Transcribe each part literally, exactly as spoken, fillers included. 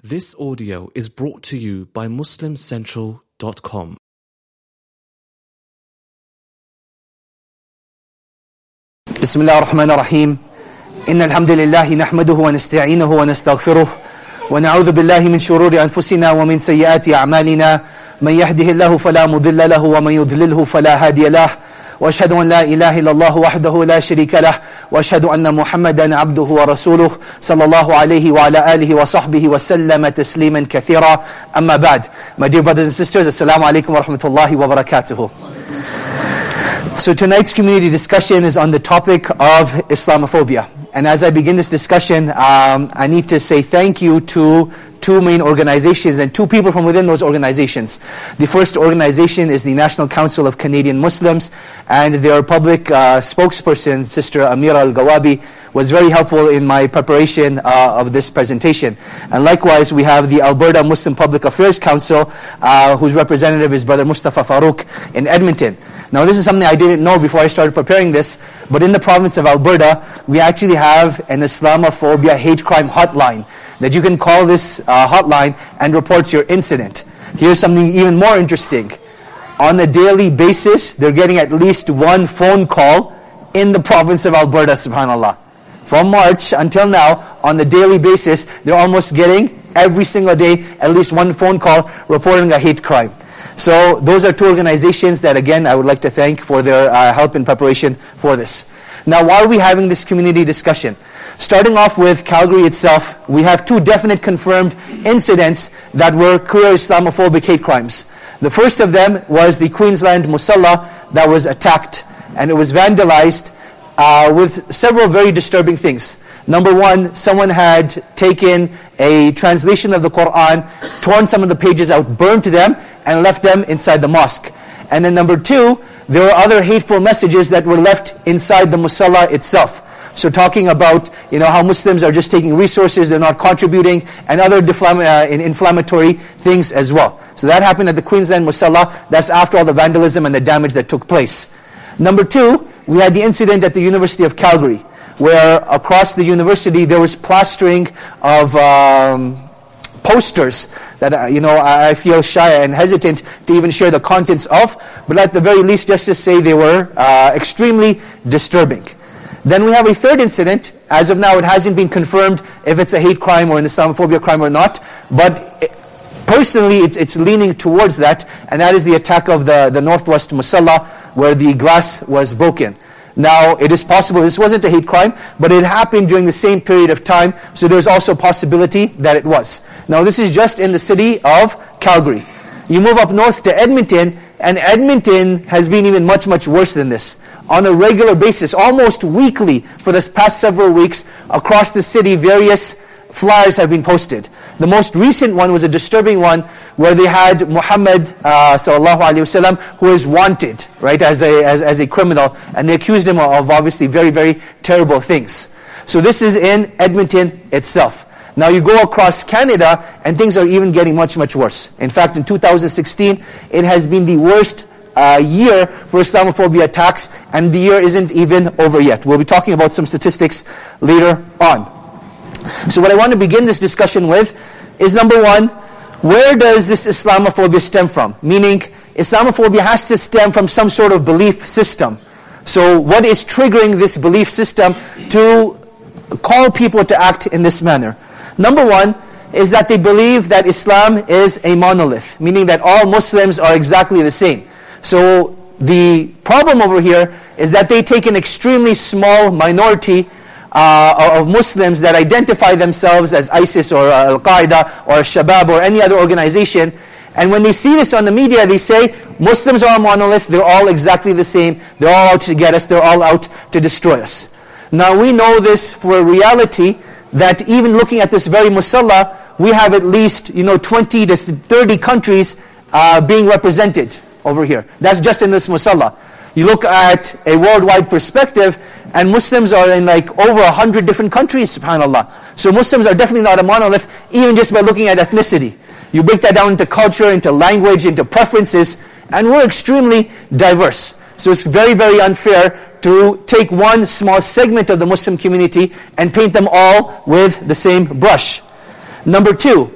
This audio is brought to you by Muslim Central dot com. بسم الله الرحمن الرحيم إن الحمد لله نحمده ونستعينه ونستغفره ونعوذ بالله من شرور أنفسنا ومن سيئات أعمالنا من يهده الله فلا مضل له ومن يضلله فلا هادي له وأشهد أن لا إله إلا الله وحده لا شريك له وأشهد أن محمدا عبده ورسوله صلى الله عليه وعلى آله وصحبه وسلم تسليما كثيرا أما بعد. My dear brothers and sisters, Assalamu alaikum wa rahmatullahi wa barakatuhu. So tonight's community discussion is on the topic of Islamophobia. And as I begin this discussion, um, I need to say thank you to two main organizations and two people from within those organizations. The first organization is the National Council of Canadian Muslims, and their public uh, spokesperson, Sister Amira Al-Gawabi, was very helpful in my preparation uh, of this presentation. And likewise, we have the Alberta Muslim Public Affairs Council, uh, whose representative is Brother Mustafa Farouk in Edmonton. Now, this is something I didn't know before I started preparing this, but in the province of Alberta, we actually have an Islamophobia hate crime hotline that you can call this uh, hotline and report your incident. Here's something even more interesting. On a daily basis, they're getting at least one phone call in the province of Alberta, subhanAllah. From March until now, on the daily basis, they're almost getting, every single day, at least one phone call reporting a hate crime. So those are two organizations that, again, I would like to thank for their uh, help in preparation for this. Now, why are we having this community discussion? Starting off with Calgary itself, we have two definite confirmed incidents that were clear Islamophobic hate crimes. The first of them was the Queensland Musalla that was attacked, and it was vandalized uh, with several very disturbing things. Number one, someone had taken a translation of the Quran, torn some of the pages out, burned them, and left them inside the mosque. And then number two, there were other hateful messages that were left inside the Musalla itself. So talking about, you know, how Muslims are just taking resources, they're not contributing, and other deflam- uh, inflammatory things as well. So that happened at the Queensland Musalla. That's after all the vandalism and the damage that took place. Number two, we had the incident at the University of Calgary, where across the university there was plastering of um, posters that, uh, you know, I feel shy and hesitant to even share the contents of, but at the very least, just to say they were uh, extremely disturbing. Then we have a third incident. As of now, it hasn't been confirmed if it's a hate crime or an Islamophobia crime or not, but it, personally, it's it's leaning towards that, and that is the attack of the, the Northwest Musalla, where the glass was broken. Now, it is possible this wasn't a hate crime, but it happened during the same period of time, so there's also a possibility that it was. Now, this is just in the city of Calgary. You move up north to Edmonton, and Edmonton has been even much, much worse than this. On a regular basis, almost weekly, for this past several weeks, across the city, various flyers have been posted. The most recent one was a disturbing one where they had Muhammad uh, sallallahu alaihi wasallam, who is wanted, right, as a as, as a criminal, and they accused him of obviously very, very terrible things. So this is in Edmonton itself. Now you go across Canada, and things are even getting much, much worse. In fact, in two thousand sixteen, it has been the worst uh, year for Islamophobia attacks, and the year isn't even over yet. We'll be talking about some statistics later on. So what I want to begin this discussion with is, number one, where does this Islamophobia stem from? Meaning, Islamophobia has to stem from some sort of belief system. So what is triggering this belief system to call people to act in this manner? Number one is that they believe that Islam is a monolith, meaning that all Muslims are exactly the same. So the problem over here is that they take an extremely small minority Uh, of Muslims that identify themselves as ISIS or uh, Al-Qaeda or Shabab or any other organization, and when they see this on the media, they say, Muslims are a monolith, they're all exactly the same, they're all out to get us, they're all out to destroy us. Now we know this for a reality, that even looking at this very Musalla, we have at least, you know, twenty to thirty countries uh, being represented over here. That's just in this Musalla. You look at a worldwide perspective, and Muslims are in like over a hundred different countries, subhanAllah. So Muslims are definitely not a monolith, even just by looking at ethnicity. You break that down into culture, into language, into preferences, and we're extremely diverse. So it's very, very unfair to take one small segment of the Muslim community and paint them all with the same brush. Number two,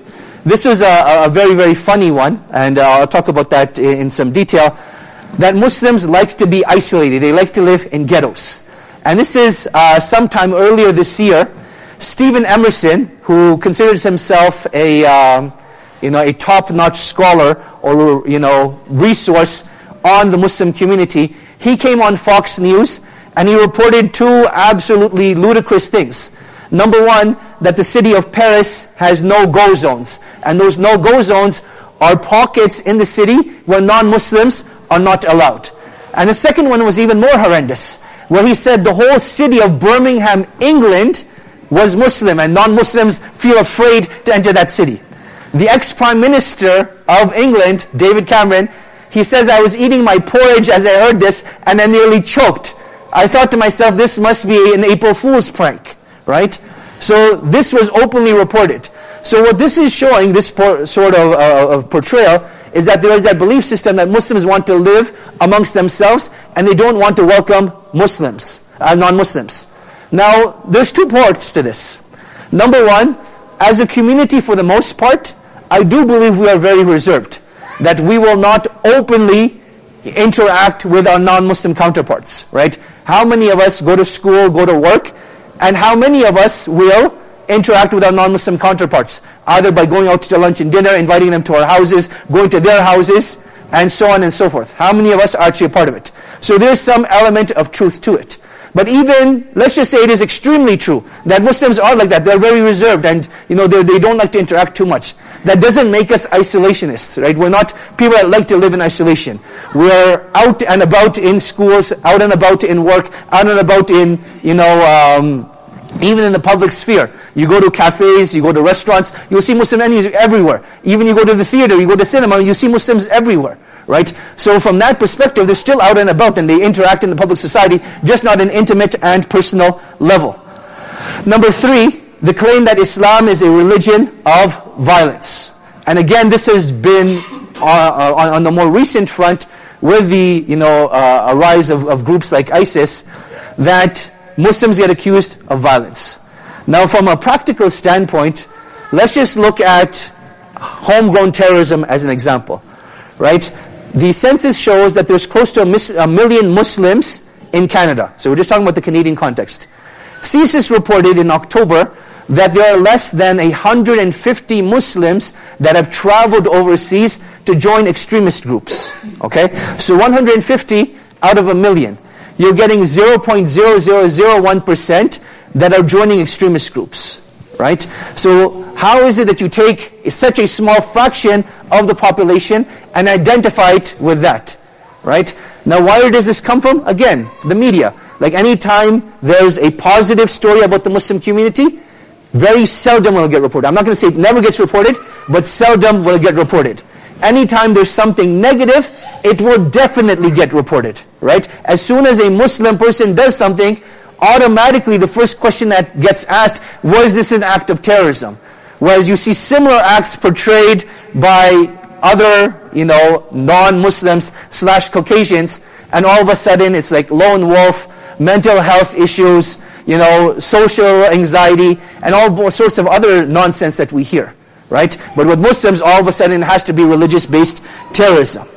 This was a, a very, very funny one, and uh, I'll talk about that in, in some detail, that Muslims like to be isolated. They like to live in ghettos. And this is uh, sometime earlier this year, Stephen Emerson, who considers himself a, um, you know, a top-notch scholar or, you know, resource on the Muslim community, he came on Fox News and he reported two absolutely ludicrous things. Number one, that the city of Paris has no-go zones. And those no-go zones are pockets in the city where non-Muslims are not allowed. And the second one was even more horrendous, where he said the whole city of Birmingham, England, was Muslim and non-Muslims feel afraid to enter that city. The ex-Prime Minister of England, David Cameron, he says, I was eating my porridge as I heard this and I nearly choked. I thought to myself, this must be an April Fool's prank. Right? So this was openly reported. So what this is showing, this por- sort of, uh, of portrayal, is that there is that belief system that Muslims want to live amongst themselves and they don't want to welcome Muslims, uh, non-Muslims. Now, there's two parts to this. Number one, as a community for the most part, I do believe we are very reserved. That we will not openly interact with our non-Muslim counterparts. Right? How many of us go to school, go to work, and how many of us will interact with our non-Muslim counterparts, either by going out to lunch and dinner, inviting them to our houses, going to their houses, and so on and so forth. How many of us are actually a part of it? So there's some element of truth to it. But even, let's just say it is extremely true, that Muslims are like that. They're very reserved and you know they don't like to interact too much. That doesn't make us isolationists, right? We're not people that like to live in isolation. We're out and about in schools, out and about in work, out and about in, you know, um, even in the public sphere. You go to cafes, you go to restaurants, you'll see Muslim enemies everywhere. Even you go to the theater, you go to cinema, you see Muslims everywhere. Right? So from that perspective, they're still out and about and they interact in the public society, just not an intimate and personal level. Number three, the claim that Islam is a religion of violence. And again, this has been uh, on, on the more recent front with the you know uh, a rise of, of groups like ISIS, that Muslims get accused of violence. Now from a practical standpoint, let's just look at homegrown terrorism as an example. Right? The census shows that there's close to a, mis- a million Muslims in Canada. So we're just talking about the Canadian context. C S I S reported in October that there are less than one hundred fifty Muslims that have traveled overseas to join extremist groups. Okay? So one hundred fifty out of a million. You're getting zero point zero zero zero one percent that are joining extremist groups. Right? So how is it that you take such a small fraction of the population and identify it with that? Right? Now where does this come from? Again, the media. Like any time there's a positive story about the Muslim community, very seldom will it get reported. I'm not going to say it never gets reported, but seldom will it get reported. Anytime there's something negative, it will definitely get reported. Right? As soon as a Muslim person does something, automatically the first question that gets asked, was this an act of terrorism? Whereas you see similar acts portrayed by other, you know, non-Muslims slash Caucasians, and all of a sudden it's like lone wolf, mental health issues, you know, social anxiety, and all sorts of other nonsense that we hear, right? But with Muslims, all of a sudden it has to be religious-based terrorism.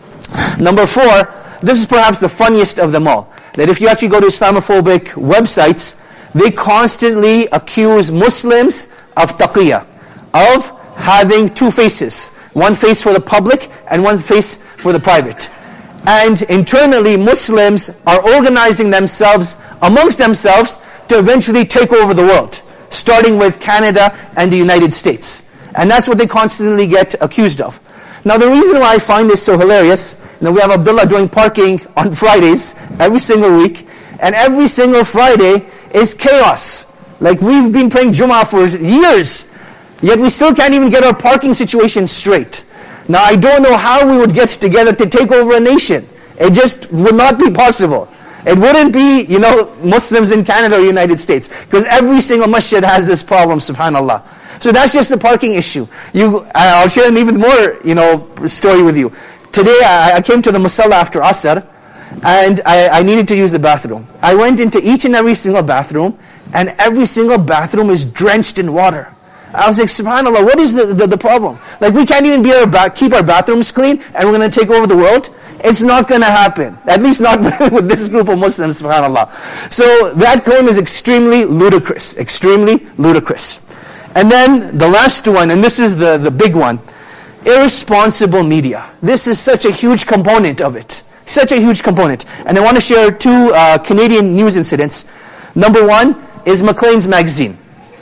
Number four, this is perhaps the funniest of them all, that if you actually go to Islamophobic websites, they constantly accuse Muslims of taqiyya, of having two faces. One face for the public and one face for the private. And internally, Muslims are organizing themselves amongst themselves to eventually take over the world, starting with Canada and the United States. And that's what they constantly get accused of. Now the reason why I find this so hilarious, you know, we have Abdullah doing parking on Fridays every single week, and every single Friday is chaos. Like we've been praying Jummah for years, yet we still can't even get our parking situation straight. Now I don't know how we would get together to take over a nation. It just would not be possible. It wouldn't be, you know, Muslims in Canada or United States, because every single masjid has this problem, subhanallah. So that's just the parking issue. You, I'll share an even more, you know, story with you. Today I, I came to the Musalla after Asr, and I, I needed to use the bathroom. I went into each and every single bathroom, and every single bathroom is drenched in water. I was like, subhanAllah, what is the, the, the problem? Like, we can't even be our ba- keep our bathrooms clean, and we're going to take over the world? It's not going to happen. At least not with this group of Muslims, subhanAllah. So that claim is extremely ludicrous. Extremely ludicrous. And then the last one, and this is the, the big one, irresponsible media. This is such a huge component of it. Such a huge component. And I want to share two uh, Canadian news incidents. Number one is Maclean's magazine.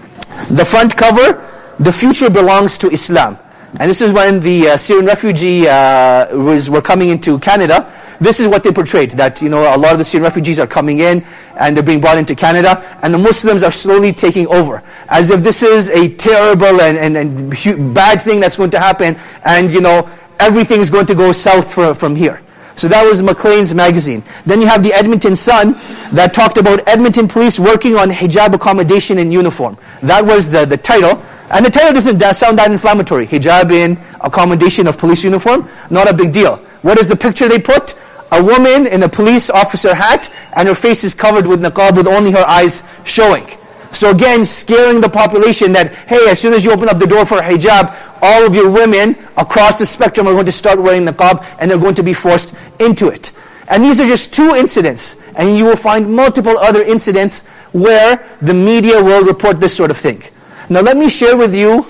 The front cover, "The future belongs to Islam." And this is when the uh, Syrian refugee uh, was were coming into Canada. This is what they portrayed, that, you know, a lot of the Syrian refugees are coming in and they're being brought into Canada, and the Muslims are slowly taking over, as if this is a terrible and, and, and hu- bad thing that's going to happen, and, you know, everything's going to go south for, from here. So that was Maclean's magazine. Then you have the Edmonton Sun that talked about Edmonton police working on hijab accommodation in uniform. That was the, the title. And the title doesn't sound that inflammatory. Hijab in accommodation of police uniform, not a big deal. What is the picture they put? A woman in a police officer hat, and her face is covered with niqab with only her eyes showing. So again, scaring the population that, hey, as soon as you open up the door for hijab, all of your women across the spectrum are going to start wearing niqab, and they're going to be forced into it. And these are just two incidents, and you will find multiple other incidents where the media will report this sort of thing. Now let me share with you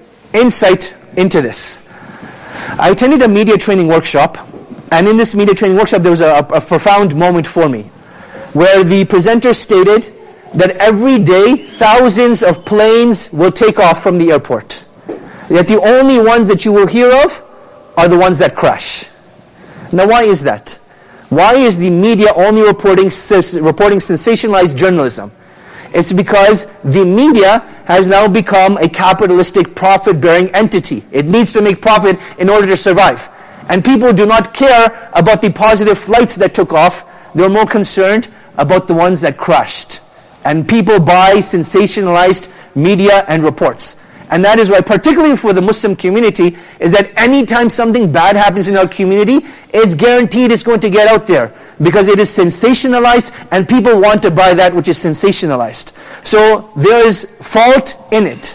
insight into this. I attended a media training workshop, and in this media training workshop there was a, a profound moment for me, where the presenter stated that every day thousands of planes will take off from the airport. Yet the only ones that you will hear of are the ones that crash. Now why is that? Why is the media only reporting, reporting sensationalized journalism? It's because the media has now become a capitalistic, profit-bearing entity. It needs to make profit in order to survive. And people do not care about the positive flights that took off. They're more concerned about the ones that crashed. And people buy sensationalized media and reports. And that is why, particularly for the Muslim community, is that anytime something bad happens in our community, it's guaranteed it's going to get out there. Because it is sensationalized, and people want to buy that which is sensationalized. So there is fault in it.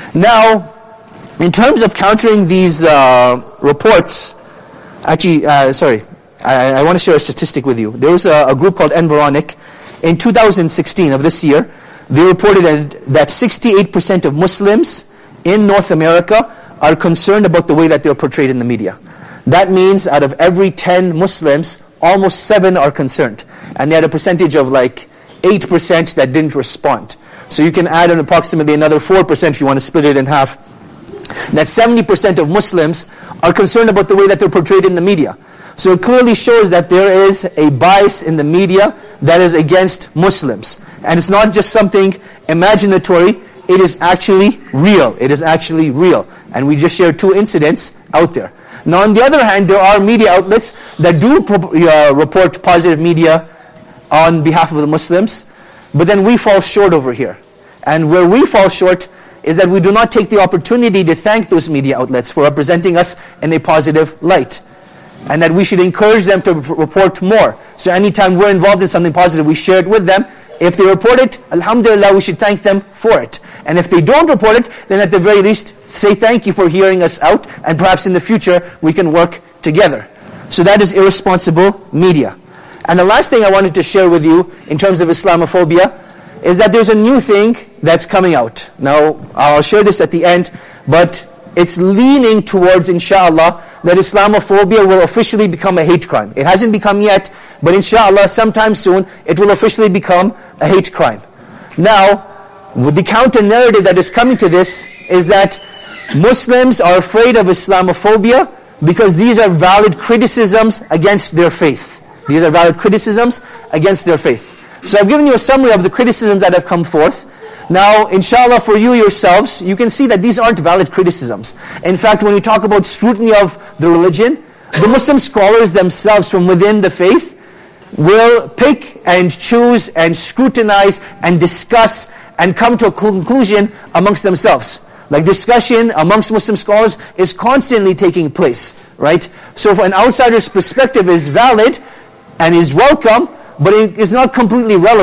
Now, in terms of countering these uh, reports, actually, uh, sorry, I, I want to share a statistic with you. There was a, a group called Environic. In two thousand sixteen of this year, they reported that sixty-eight percent of Muslims in North America are concerned about the way that they're portrayed in the media. That means out of every ten Muslims, almost seven are concerned. And they had a percentage of like eight percent that didn't respond. So you can add an approximately another four percent if you want to split it in half. That seventy percent of Muslims are concerned about the way that they're portrayed in the media. So it clearly shows that there is a bias in the media that is against Muslims. And it's not just something imaginatory, it is actually real. It is actually real. And we just shared two incidents out there. Now on the other hand, there are media outlets that do uh, report positive media on behalf of the Muslims, but then we fall short over here. And where we fall short is that we do not take the opportunity to thank those media outlets for representing us in a positive light. And that we should encourage them to report more. So anytime we're involved in something positive, we share it with them. If they report it, alhamdulillah, we should thank them for it. And if they don't report it, then at the very least, say thank you for hearing us out, and perhaps in the future, we can work together. So that is irresponsible media. And the last thing I wanted to share with you, in terms of Islamophobia, is that there's a new thing that's coming out. Now, I'll share this at the end, but it's leaning towards, inshallah, that Islamophobia will officially become a hate crime. It hasn't become yet, but inshallah, sometime soon, it will officially become a hate crime. Now, with the counter-narrative that is coming to this, is that Muslims are afraid of Islamophobia because these are valid criticisms against their faith. These are valid criticisms against their faith. So I've given you a summary of the criticisms that have come forth. Now, inshallah, for you yourselves, you can see that these aren't valid criticisms. In fact, when we talk about scrutiny of the religion, the Muslim scholars themselves from within the faith will pick and choose and scrutinize and discuss and come to a conclusion amongst themselves. Like discussion amongst Muslim scholars is constantly taking place, right? So for an outsider's perspective is valid and is welcome, but it is not completely relevant.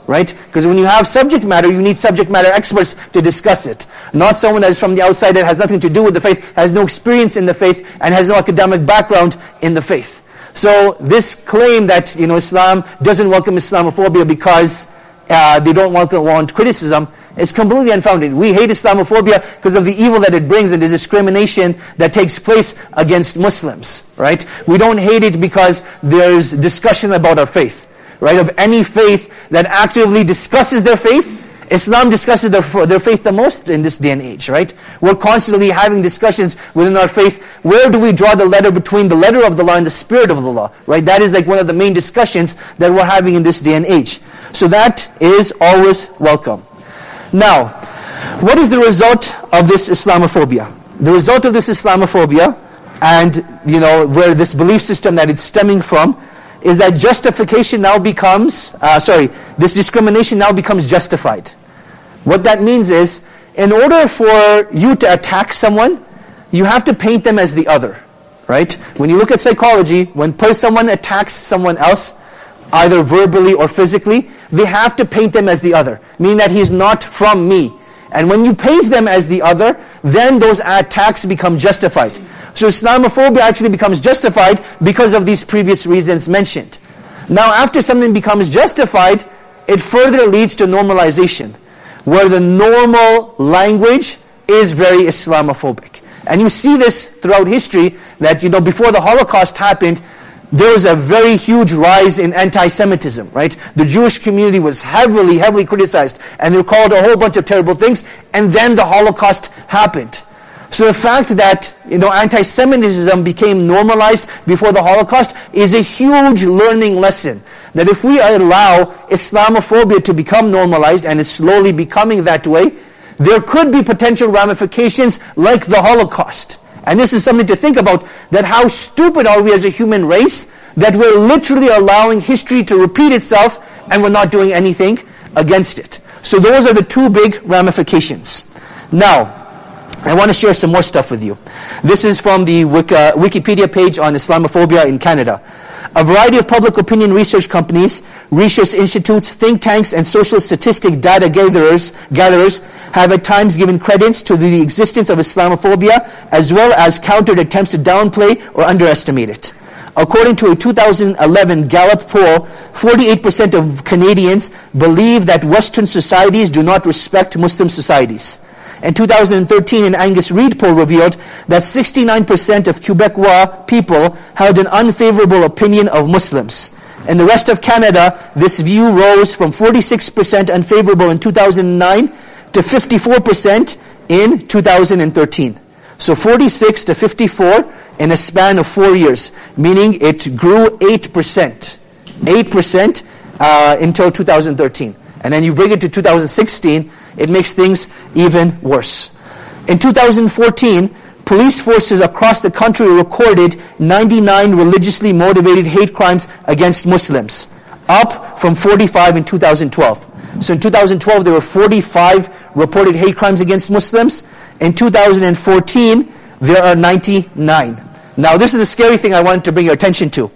right? Because when you have subject matter, you need subject matter experts to discuss it. Not someone that is from the outside that has nothing to do with the faith, has no experience in the faith, and has no academic background in the faith. So this claim that, you know, Islam doesn't welcome Islamophobia because uh, they don't welcome, want criticism is completely unfounded. We hate Islamophobia because of the evil that it brings and the discrimination that takes place against Muslims, right? We don't hate it because there's discussion about our faith, right? Of any faith that actively discusses their faith, Islam discusses their, their faith the most in this day and age, right? We're constantly having discussions within our faith. Where do we draw the letter between the letter of the law and the spirit of the law, right? That is like one of the main discussions that we're having in this day and age. So that is always welcome. Now, what is the result of this Islamophobia? The result of this Islamophobia, and you know where this belief system that it's stemming from, is that justification now becomes, uh, sorry, this discrimination now becomes justified. What that means is, in order for you to attack someone, you have to paint them as the other, right? When you look at psychology, when someone attacks someone else, either verbally or physically, they have to paint them as the other, meaning that he's not from me. And when you paint them as the other, then those attacks become justified. So Islamophobia actually becomes justified because of these previous reasons mentioned. Now after something becomes justified, it further leads to normalization, where the normal language is very Islamophobic. And you see this throughout history, that you know before the Holocaust happened, there was a very huge rise in anti-Semitism, right? The Jewish community was heavily, heavily criticized, and they were called a whole bunch of terrible things, and then the Holocaust happened. So the fact that, you know, anti-Semitism became normalized before the Holocaust is a huge learning lesson. That if we allow Islamophobia to become normalized, and it's slowly becoming that way, there could be potential ramifications like the Holocaust. And this is something to think about, that how stupid are we as a human race, that we're literally allowing history to repeat itself, and we're not doing anything against it. So those are the two big ramifications. Now, I want to share some more stuff with you. This is from the Wikipedia page on Islamophobia in Canada. A variety of public opinion research companies, research institutes, think tanks, and social statistic data gatherers, gatherers have at times given credence to the existence of Islamophobia, as well as countered attempts to downplay or underestimate it. According to a two thousand eleven Gallup poll, forty-eight percent of Canadians believe that Western societies do not respect Muslim societies. In two thousand thirteen, an Angus Reid poll revealed that sixty-nine percent of Quebecois people held an unfavorable opinion of Muslims. In the rest of Canada, this view rose from forty-six percent unfavorable in two thousand nine to fifty-four percent in two thousand thirteen. So forty-six to fifty-four in a span of four years, meaning it grew eight percent. eight percent uh, until two thousand thirteen. And then you bring it to two thousand sixteen, it makes things even worse. In two thousand fourteen, police forces across the country recorded ninety-nine religiously motivated hate crimes against Muslims, up from forty-five in two thousand twelve. So in two thousand twelve, there were forty-five reported hate crimes against Muslims. In two thousand fourteen, there are ninety-nine. Now this is the scary thing I wanted to bring your attention to.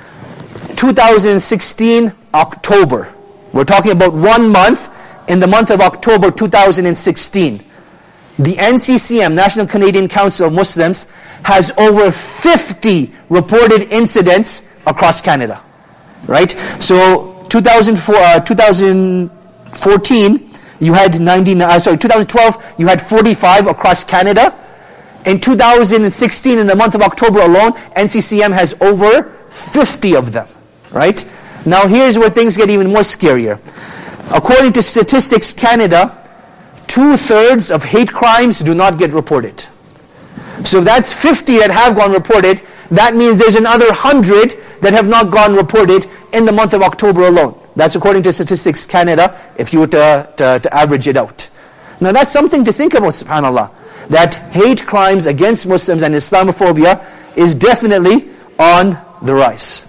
two thousand sixteen, October. We're talking about one month. In the month of October two thousand sixteen, the N C C M, National Canadian Council of Muslims, has over fifty reported incidents across Canada. Right? So two thousand four, uh, two thousand fourteen, you had ninety-nine. Uh, sorry, two thousand twelve, you had forty-five across Canada. In two thousand sixteen, in the month of October alone, N C C M has over fifty of them. Right? Now here's where things get even more scarier. According to Statistics Canada, two-thirds of hate crimes do not get reported. So if that's fifty that have gone reported, that means there's another one hundred that have not gone reported in the month of October alone. That's according to Statistics Canada, if you were to, to, to average it out. Now that's something to think about, subhanAllah. That hate crimes against Muslims and Islamophobia is definitely on the rise.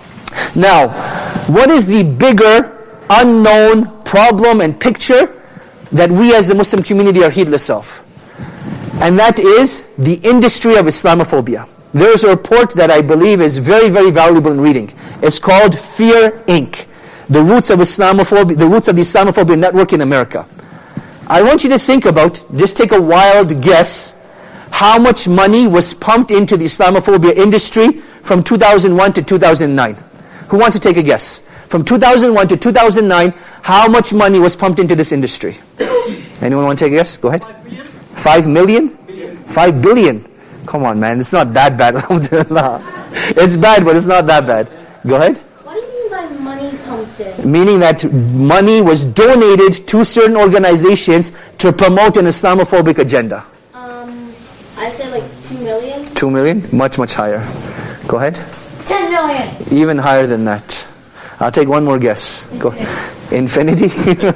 Now, what is the bigger unknown problem and picture that we as the Muslim community are heedless of? And that is the industry of Islamophobia. There is a report that I believe is very, very valuable in reading. It's called Fear Incorporated. the roots of Islamophobia, the roots of the Islamophobia network in America. I want you to think about, just take a wild guess, how much money was pumped into the Islamophobia industry from two thousand one to two thousand nine. Who wants to take a guess? From two thousand one to two thousand nine, how much money was pumped into this industry? Anyone want to take a guess? Go ahead. Five million? Five billion. Come on, man. It's not that bad. It's bad, but it's not that bad. Go ahead. What do you mean by money pumped in? Meaning that money was donated to certain organizations to promote an Islamophobic agenda. Um, I say like two million. Two million? Much, much higher. Go ahead. Ten million. Even higher than that. I'll take one more guess. Go. Infinity?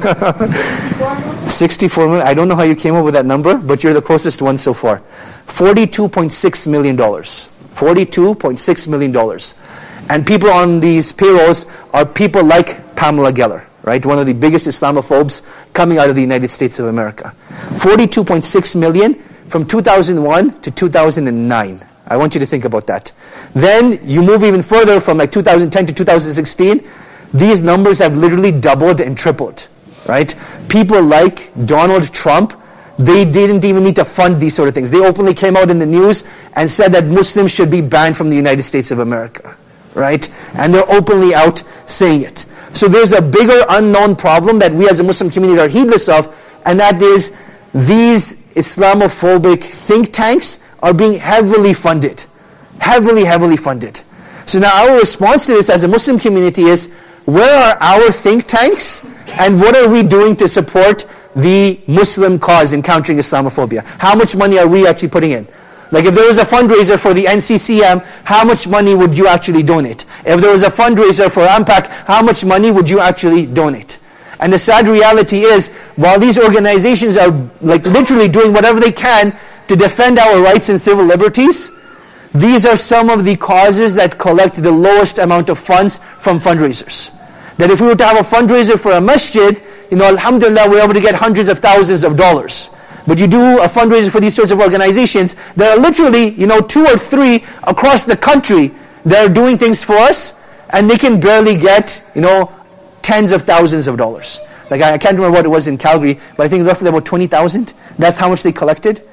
sixty-four million. I don't know how you came up with that number, but you're the closest one so far. forty-two point six million dollars. forty-two point six million dollars. And people on these payrolls are people like Pamela Geller, right? One of the biggest Islamophobes coming out of the United States of America. forty-two point six million from two thousand one to two thousand nine. I want you to think about that. Then you move even further from like two thousand ten to two thousand sixteen. These numbers have literally doubled and tripled, right? People like Donald Trump, they didn't even need to fund these sort of things. They openly came out in the news and said that Muslims should be banned from the United States of America, right? And they're openly out saying it. So there's a bigger unknown problem that we as a Muslim community are heedless of, and that is these Islamophobic think tanks are being heavily funded. Heavily, heavily funded. So now our response to this as a Muslim community is, where are our think tanks and what are we doing to support the Muslim cause in countering Islamophobia? How much money are we actually putting in? Like if there was a fundraiser for the N C C M, how much money would you actually donate? If there was a fundraiser for AMPAC, how much money would you actually donate? And the sad reality is, while these organizations are like literally doing whatever they can to defend our rights and civil liberties, these are some of the causes that collect the lowest amount of funds from fundraisers. That if we were to have a fundraiser for a masjid, you know, alhamdulillah, we're able to get hundreds of thousands of dollars. But you do a fundraiser for these sorts of organizations, there are literally, you know, two or three across the country that are doing things for us, and they can barely get, you know, tens of thousands of dollars. Like I, I can't remember what it was in Calgary, but I think roughly about twenty thousand. That's how much they collected.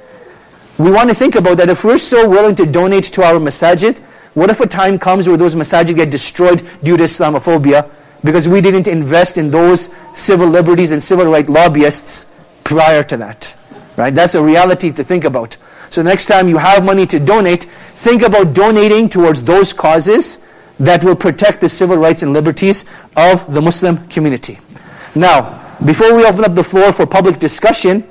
We want to think about that. If we're so willing to donate to our masajid, what if a time comes where those masajid get destroyed due to Islamophobia because we didn't invest in those civil liberties and civil rights lobbyists prior to that? Right? That's a reality to think about. So next time you have money to donate, think about donating towards those causes that will protect the civil rights and liberties of the Muslim community. Now, before we open up the floor for public discussion,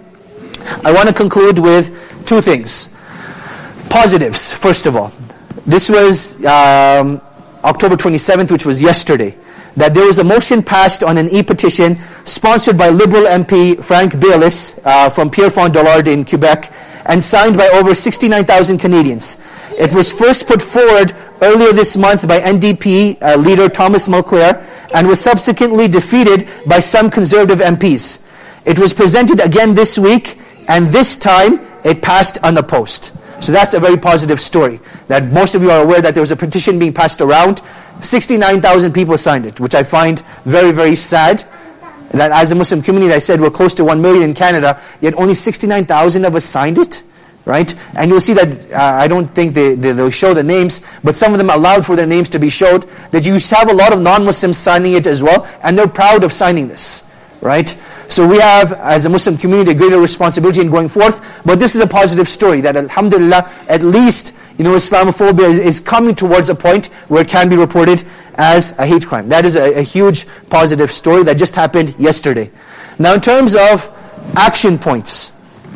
I want to conclude with two things. Positives, first of all. This was um, October twenty-seventh, which was yesterday, that there was a motion passed on an e-petition sponsored by Liberal M P Frank Baylis uh, from Pierrefonds-Dollard in Quebec and signed by over sixty-nine thousand Canadians. It was first put forward earlier this month by N D P uh, leader Thomas Mulcair and was subsequently defeated by some Conservative M Ps. It was presented again this week, and this time it passed unopposed. So that's a very positive story. That most of you are aware that there was a petition being passed around. sixty-nine thousand people signed it, which I find very, very sad. That as a Muslim community, I said we're close to one million in Canada, yet only sixty-nine thousand of us signed it. Right? And you'll see that, uh, I don't think they, they, they'll show the names, but some of them allowed for their names to be showed, that you have a lot of non-Muslims signing it as well, and they're proud of signing this. Right? So we have, as a Muslim community, a greater responsibility in going forth, but this is a positive story, that alhamdulillah, at least, you know, Islamophobia is, is coming towards a point where it can be reported as a hate crime. That is a, a huge positive story that just happened yesterday. Now in terms of action points,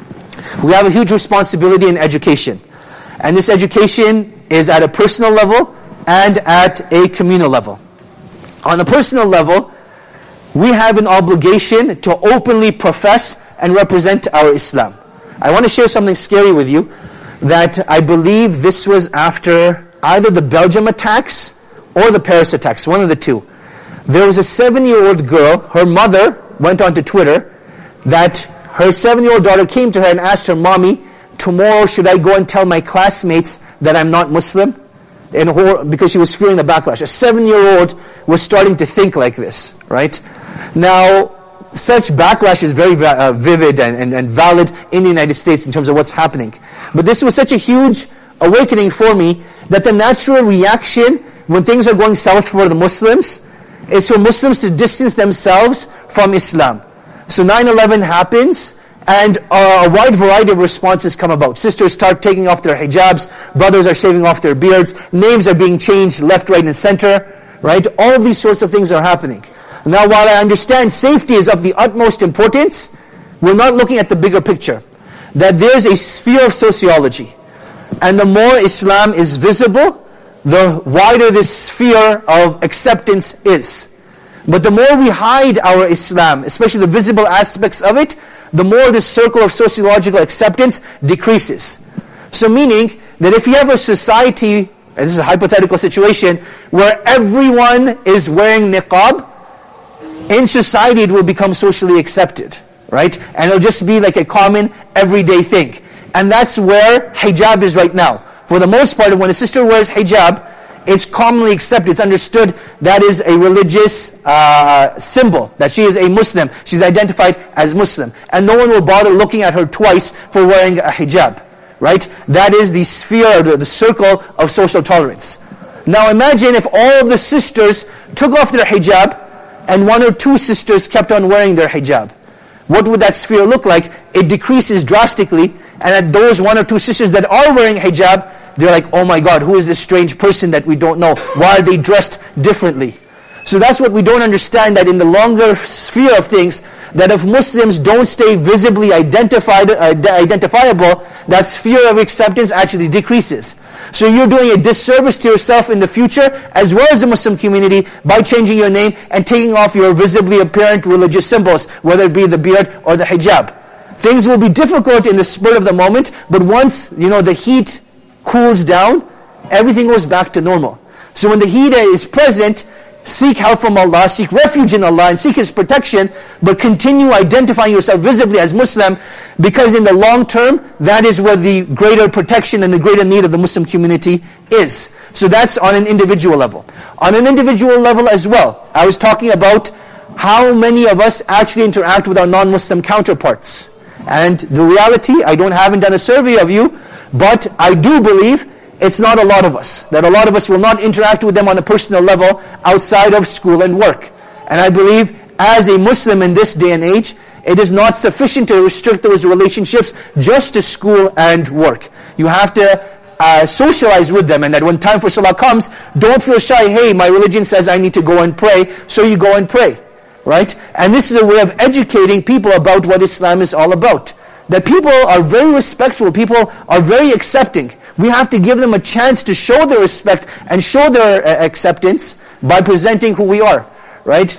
we have a huge responsibility in education. And this education is at a personal level and at a communal level. On a personal level, we have an obligation to openly profess and represent our Islam. I want to share something scary with you, that I believe this was after either the Belgium attacks or the Paris attacks, one of the two. There was a seven-year-old girl, her mother went onto Twitter, that her seven-year-old daughter came to her and asked her, "Mommy, tomorrow should I go and tell my classmates that I'm not Muslim?" in horror because she was fearing the backlash. A seven-year-old was starting to think like this, right? Now, such backlash is very uh, vivid and, and, and valid in the United States in terms of what's happening. But this was such a huge awakening for me that the natural reaction when things are going south for the Muslims is for Muslims to distance themselves from Islam. So nine eleven happens, and a wide variety of responses come about. Sisters start taking off their hijabs, brothers are shaving off their beards, names are being changed left, right, and center, right? All of these sorts of things are happening. Now, while I understand safety is of the utmost importance, we're not looking at the bigger picture. That there's a sphere of sociology. And the more Islam is visible, the wider this sphere of acceptance is. But the more we hide our Islam, especially the visible aspects of it, the more this circle of sociological acceptance decreases. So meaning that if you have a society, and this is a hypothetical situation, where everyone is wearing niqab, in society it will become socially accepted, right? And it'll just be like a common, everyday thing. And that's where hijab is right now. For the most part, when a sister wears hijab, it's commonly accepted, it's understood that is a religious uh, symbol, that she is a Muslim. She's identified as Muslim. And no one will bother looking at her twice for wearing a hijab, right? That is the sphere, or the, the circle of social tolerance. Now imagine if all of the sisters took off their hijab, and one or two sisters kept on wearing their hijab. What would that sphere look like? It decreases drastically, and at those one or two sisters that are wearing hijab, they're like, oh my God, who is this strange person that we don't know? Why are they dressed differently? So that's what we don't understand, that in the longer sphere of things, that if Muslims don't stay visibly identified, uh, identifiable, that sphere of acceptance actually decreases. So you're doing a disservice to yourself in the future, as well as the Muslim community, by changing your name and taking off your visibly apparent religious symbols, whether it be the beard or the hijab. Things will be difficult in the spur of the moment, but once, you know, the heat cools down, everything goes back to normal. So when the heat is present, seek help from Allah, seek refuge in Allah, and seek His protection, but continue identifying yourself visibly as Muslim, because in the long term, that is where the greater protection and the greater need of the Muslim community is. So that's on an individual level. On an individual level as well, I was talking about how many of us actually interact with our non-Muslim counterparts. And the reality, I don't haven't done a survey of you, but I do believe it's not a lot of us. That a lot of us will not interact with them on a personal level outside of school and work. And I believe as a Muslim in this day and age, it is not sufficient to restrict those relationships just to school and work. You have to uh, socialize with them, and that when time for salah comes, don't feel shy. Hey, my religion says I need to go and pray, so you go and pray. Right? And this is a way of educating people about what Islam is all about. That people are very respectful, people are very accepting. We have to give them a chance to show their respect and show their uh, acceptance by presenting who we are, right?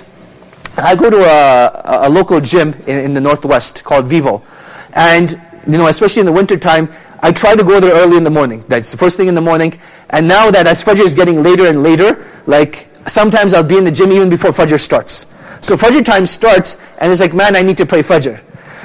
I go to a, a local gym in, in the Northwest called Vivo. And, you know, especially in the winter time, I try to go there early in the morning. That's the first thing in the morning. And now that as Fajr is getting later and later, like sometimes I'll be in the gym even before Fajr starts. So Fajr time starts, and it's like, man, I need to pray Fajr.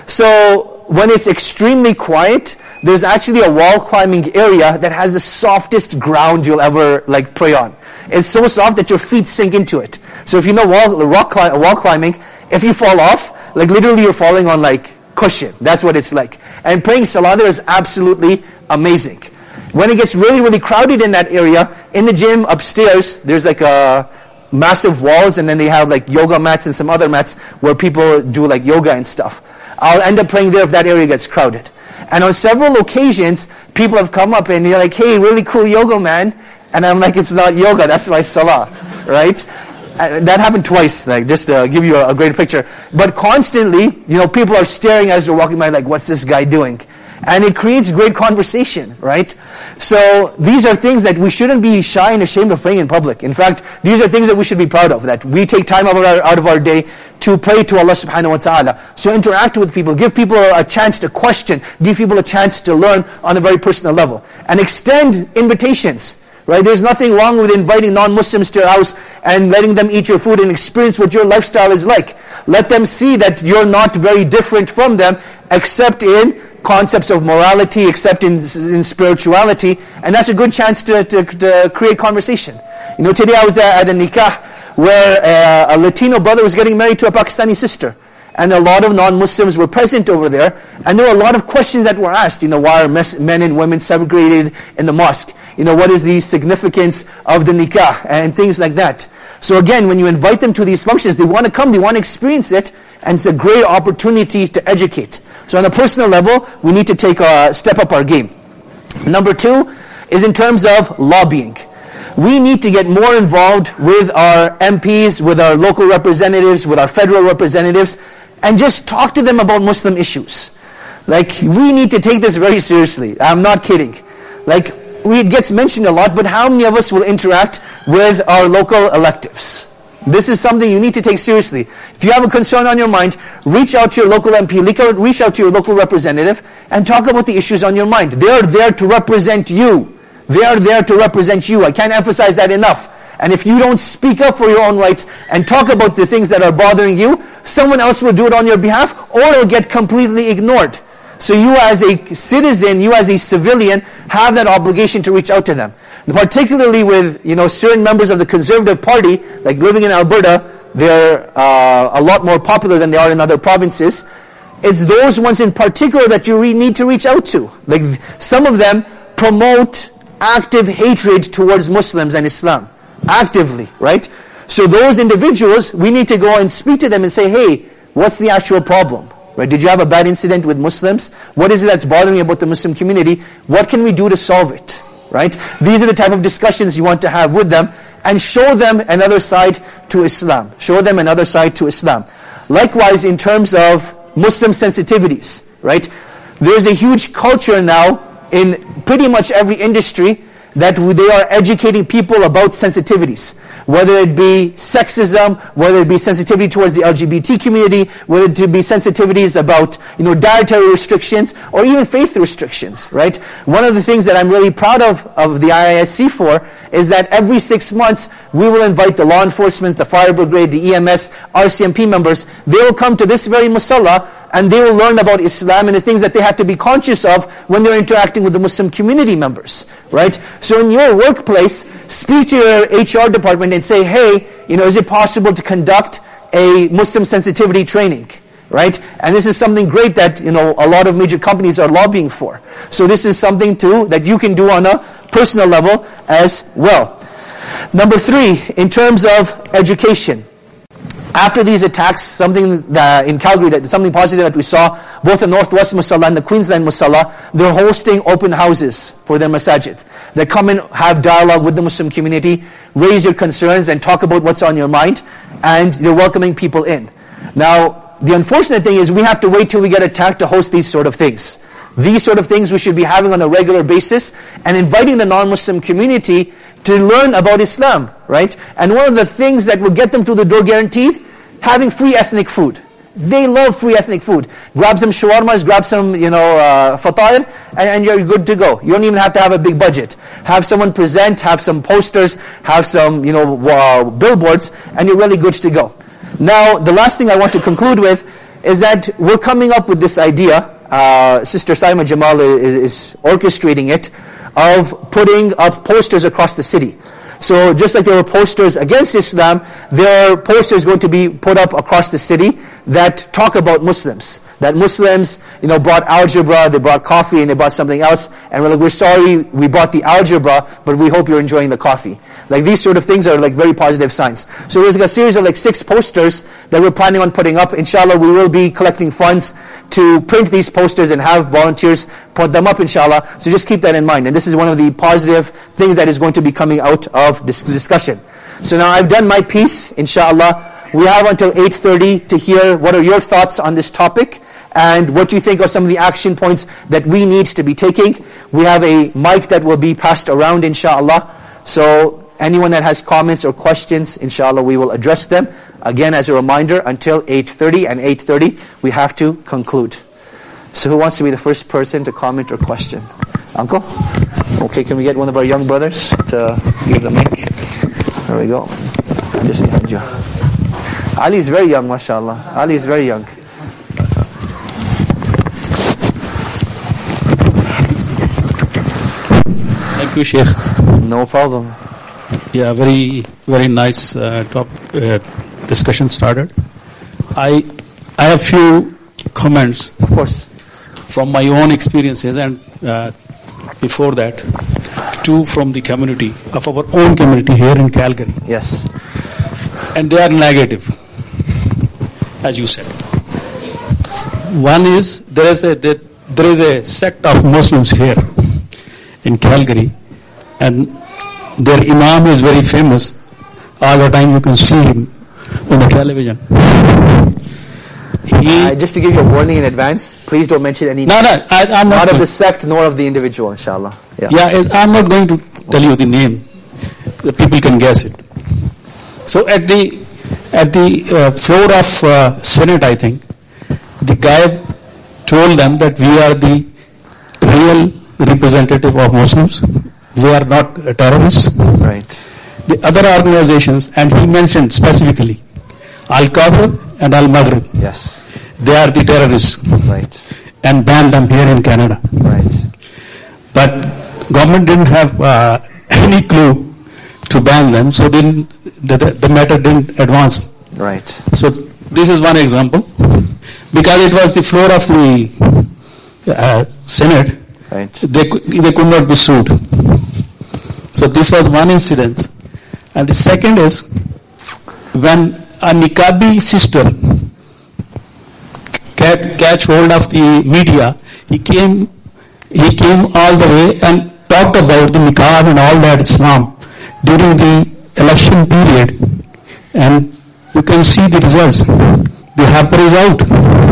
So when it's extremely quiet, there's actually a wall climbing area that has the softest ground you'll ever like pray on. It's so soft that your feet sink into it. So if you know wall, rock cli- wall climbing, if you fall off, like literally you're falling on like cushion. That's what it's like. And praying salah there is absolutely amazing. When it gets really, really crowded in that area, in the gym upstairs, there's like a massive walls, and then they have like yoga mats and some other mats where people do like yoga and stuff. I'll end up praying there if that area gets crowded. And on several occasions, people have come up and you're like, hey, really cool yoga, man. And I'm like, it's not yoga, that's my salah, right? And that happened twice, like just to give you a, a great picture. But constantly, you know, people are staring as they're walking by like, what's this guy doing? And it creates great conversation, right? So these are things that we shouldn't be shy and ashamed of praying in public. In fact, these are things that we should be proud of, that we take time out of our, out of our day to pray to Allah subhanahu wa ta'ala. So interact with people, give people a chance to question, give people a chance to learn on a very personal level. And extend invitations, right? There's nothing wrong with inviting non-Muslims to your house and letting them eat your food and experience what your lifestyle is like. Let them see that you're not very different from them, except in concepts of morality, acceptance in spirituality, and that's a good chance to, to, to create conversation. You know, today I was at a nikah where uh, a Latino brother was getting married to a Pakistani sister. And a lot of non-Muslims were present over there. And there were a lot of questions that were asked. You know, why are men and women segregated in the mosque? You know, what is the significance of the nikah? And things like that. So again, when you invite them to these functions, they want to come, they want to experience it. And it's a great opportunity to educate. So on a personal level, we need to take a step up our game. Number two is in terms of lobbying. We need to get more involved with our M Ps, with our local representatives, with our federal representatives, and just talk to them about Muslim issues. Like, we need to take this very seriously. I'm not kidding. Like, we, it gets mentioned a lot, but how many of us will interact with our local electives? This is something you need to take seriously. If you have a concern on your mind, reach out to your local M P, reach out to your local representative, and talk about the issues on your mind. They are there to represent you. They are there to represent you. I can't emphasize that enough. And if you don't speak up for your own rights and talk about the things that are bothering you, someone else will do it on your behalf, or it'll get completely ignored. So you as a citizen, you as a civilian, have that obligation to reach out to them. Particularly with, you know, certain members of the Conservative Party, like living in Alberta, they're uh, a lot more popular than they are in other provinces. It's those ones in particular that you re- need to reach out to. Like, some of them promote active hatred towards Muslims and Islam. Actively, right? So those individuals, we need to go and speak to them and say, hey, what's the actual problem? Right? Did you have a bad incident with Muslims? What is it that's bothering you about the Muslim community? What can we do to solve it? Right? These are the type of discussions you want to have with them, and show them another side to Islam. Show them another side to Islam. Likewise, in terms of Muslim sensitivities, right? There's a huge culture now in pretty much every industry that they are educating people about sensitivities. Whether it be sexism, whether it be sensitivity towards the L G B T community, whether it be sensitivities about, you know, dietary restrictions, or even faith restrictions, right? One of the things that I'm really proud of, of the I I S C for, is that every six months, we will invite the law enforcement, the fire brigade, the E M S, R C M P members. They will come to this very musalla, and they will learn about Islam and the things that they have to be conscious of when they're interacting with the Muslim community members, right? So in your workplace, speak to your H R department and say, hey, you know, is it possible to conduct a Muslim sensitivity training, right? And this is something great that, you know, a lot of major companies are lobbying for. So this is something too that you can do on a personal level as well. Number three, in terms of education. After these attacks, something that in Calgary, that something positive that we saw, both the Northwest Musalla and the Queensland Musalla, they're hosting open houses for their masajid. They come and have dialogue with the Muslim community, raise your concerns and talk about what's on your mind, and they're welcoming people in. Now, the unfortunate thing is we have to wait till we get attacked to host these sort of things. These sort of things we should be having on a regular basis, and inviting the non-Muslim community to learn about Islam, right? And one of the things that will get them through the door guaranteed, having free ethnic food. They love free ethnic food. Grab some shawarmas, grab some, you know, uh, fatair, and, and you're good to go. You don't even have to have a big budget. Have someone present, have some posters, have some, you know, uh, billboards, and you're really good to go. Now, the last thing I want to conclude with is that we're coming up with this idea, uh, Sister Saima Jamal is, is orchestrating it, of putting up posters across the city. So just like there were posters against Islam, there are posters going to be put up across the city that talk about Muslims. That Muslims, you know, brought algebra, they brought coffee, and they brought something else. And we're like, we're sorry we bought the algebra, but we hope you're enjoying the coffee. Like, these sort of things are like very positive signs. So there's like a series of like six posters that we're planning on putting up. Inshallah, we will be collecting funds to print these posters and have volunteers put them up, inshallah. So just keep that in mind. And this is one of the positive things that is going to be coming out of this discussion. So now I've done my piece, inshallah. We have until eight thirty to hear what are your thoughts on this topic, and what you think are some of the action points that we need to be taking. We have a mic that will be passed around, inshallah. So anyone that has comments or questions, inshallah, we will address them. Again, as a reminder, until eight thirty, and eight thirty, we have to conclude. So who wants to be the first person to comment or question? Uncle? Okay, can we get one of our young brothers to give the mic? There we go. I'm just behind you. Ali is very young, mashallah. Ali is very young. Thank you, Sheikh. No problem. Yeah, very, very nice uh, top uh, discussion started. I, I have few comments. Of course. From my own experiences and uh, before that, two from the community, of our own community here in Calgary. Yes. And they are negative, as you said. One is, there is a, there, there is a sect of Muslims here in Calgary, and their imam is very famous. All the time you can see him on the television. He, uh, just to give you a warning in advance, please don't mention any no, names. No, I, I'm not. Not of the sect nor of the individual, inshallah. Yeah. yeah, I'm not going to tell you the name. The people can guess it. So at the at the uh, floor of uh, Senate, I think, the guy told them that we are the real representative of Muslims. We are not uh, terrorists. Right. The other organizations, and he mentioned specifically Al-Qaeda and Al-Maghrib. Yes. They are the terrorists. Right. And banned them here in Canada. Right. But government didn't have uh, any clue to ban them, so then the, the, the matter didn't advance. Right. So this is one example. Because it was the floor of the uh, Senate, right. they, they could not be sued. So this was one incident. And the second is, when a niqabi sister catch hold of the media, he came he came all the way and talked about the niqab and all that Islam during the election period, and you can see the results. The hamper is out.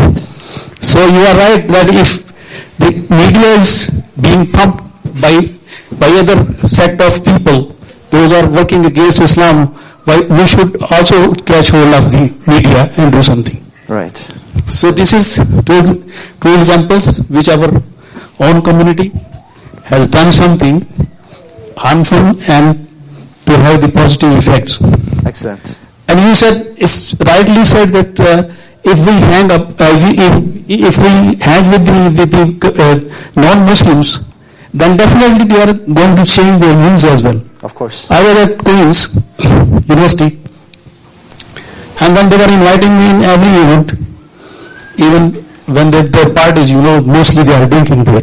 So you are right that if the media is being pumped by by other sect of people, those are working against Islam, why we should also catch hold of the media and do something. Right. So this is two, two examples which our own community has done something harmful and to have the positive effects. Excellent. And you said, it's rightly said that uh, if we hang up, uh, if, if we hang with the, with the uh, non-Muslims, then definitely they are going to change their views as well. Of course. I was at Queen's University, and then they were inviting me in every event, even when they, their parties, you know, mostly they are drinking there.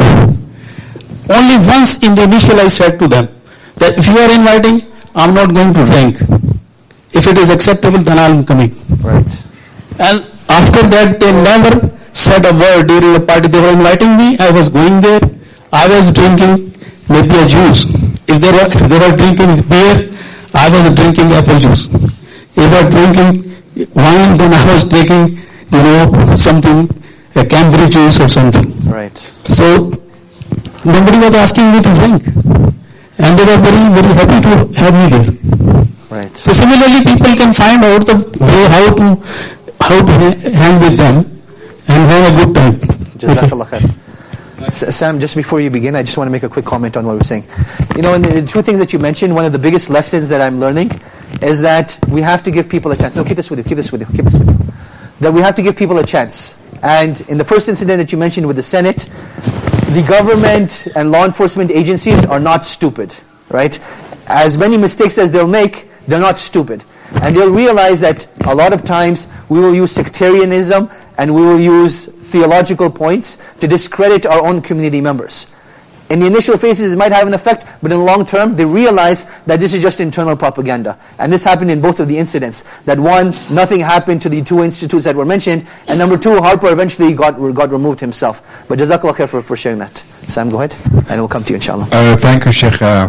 Only once in the initial I said to them that if you are inviting, I'm not going to drink. If it is acceptable, then I'm coming. Right. And after that, they never said a word during the party. They were inviting me, I was going there, I was drinking maybe a juice. If they were, if they were drinking beer, I was drinking apple juice. If they were drinking wine, then I was taking, you know, something, a Cambridge juice or something. Right. So, nobody was asking me to drink. And they were very, very happy to have me there. Right. So similarly, people can find out the way how to, how to hang with them and have a good time. Jazakallah khair. Sam, just before you begin, I just want to make a quick comment on what we're saying. You know, in the two things that you mentioned, one of the biggest lessons that I'm learning is that we have to give people a chance. No, keep this with you, keep this with you, keep this with you. That we have to give people a chance. And in the first incident that you mentioned with the Senate, the government and law enforcement agencies are not stupid, right? As many mistakes as they'll make, they're not stupid. And they'll realize that a lot of times we will use sectarianism and we will use theological points to discredit our own community members. In the initial phases it might have an effect, but in the long term they realize that this is just internal propaganda. And this happened in both of the incidents. That one, nothing happened to the two institutes that were mentioned, and number two, Harper eventually got got removed himself. But Jazakallah khair for, for sharing that. Sam, go ahead, and we'll come to you inshallah. Uh, thank you, Sheikh. Uh,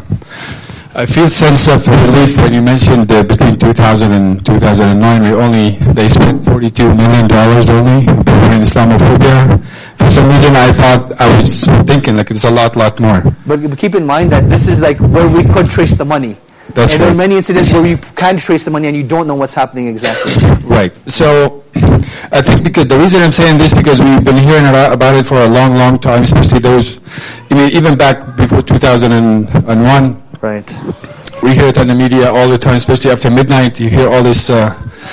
I feel sense of relief when you mentioned uh, between two thousand and two thousand nine, we only, they spent forty-two million dollars only in Islamophobia. For some reason I thought, I was thinking like it's a lot, lot more. But keep in mind that this is like where we could trace the money. That's and right. there are many incidents where you can't trace the money and you don't know what's happening exactly. Right. So, I think because the reason I'm saying this because we've been hearing about it for a long, long time, especially those, I mean, even back before two thousand one. Right. We hear it on the media all the time, especially after midnight. You hear all this uh,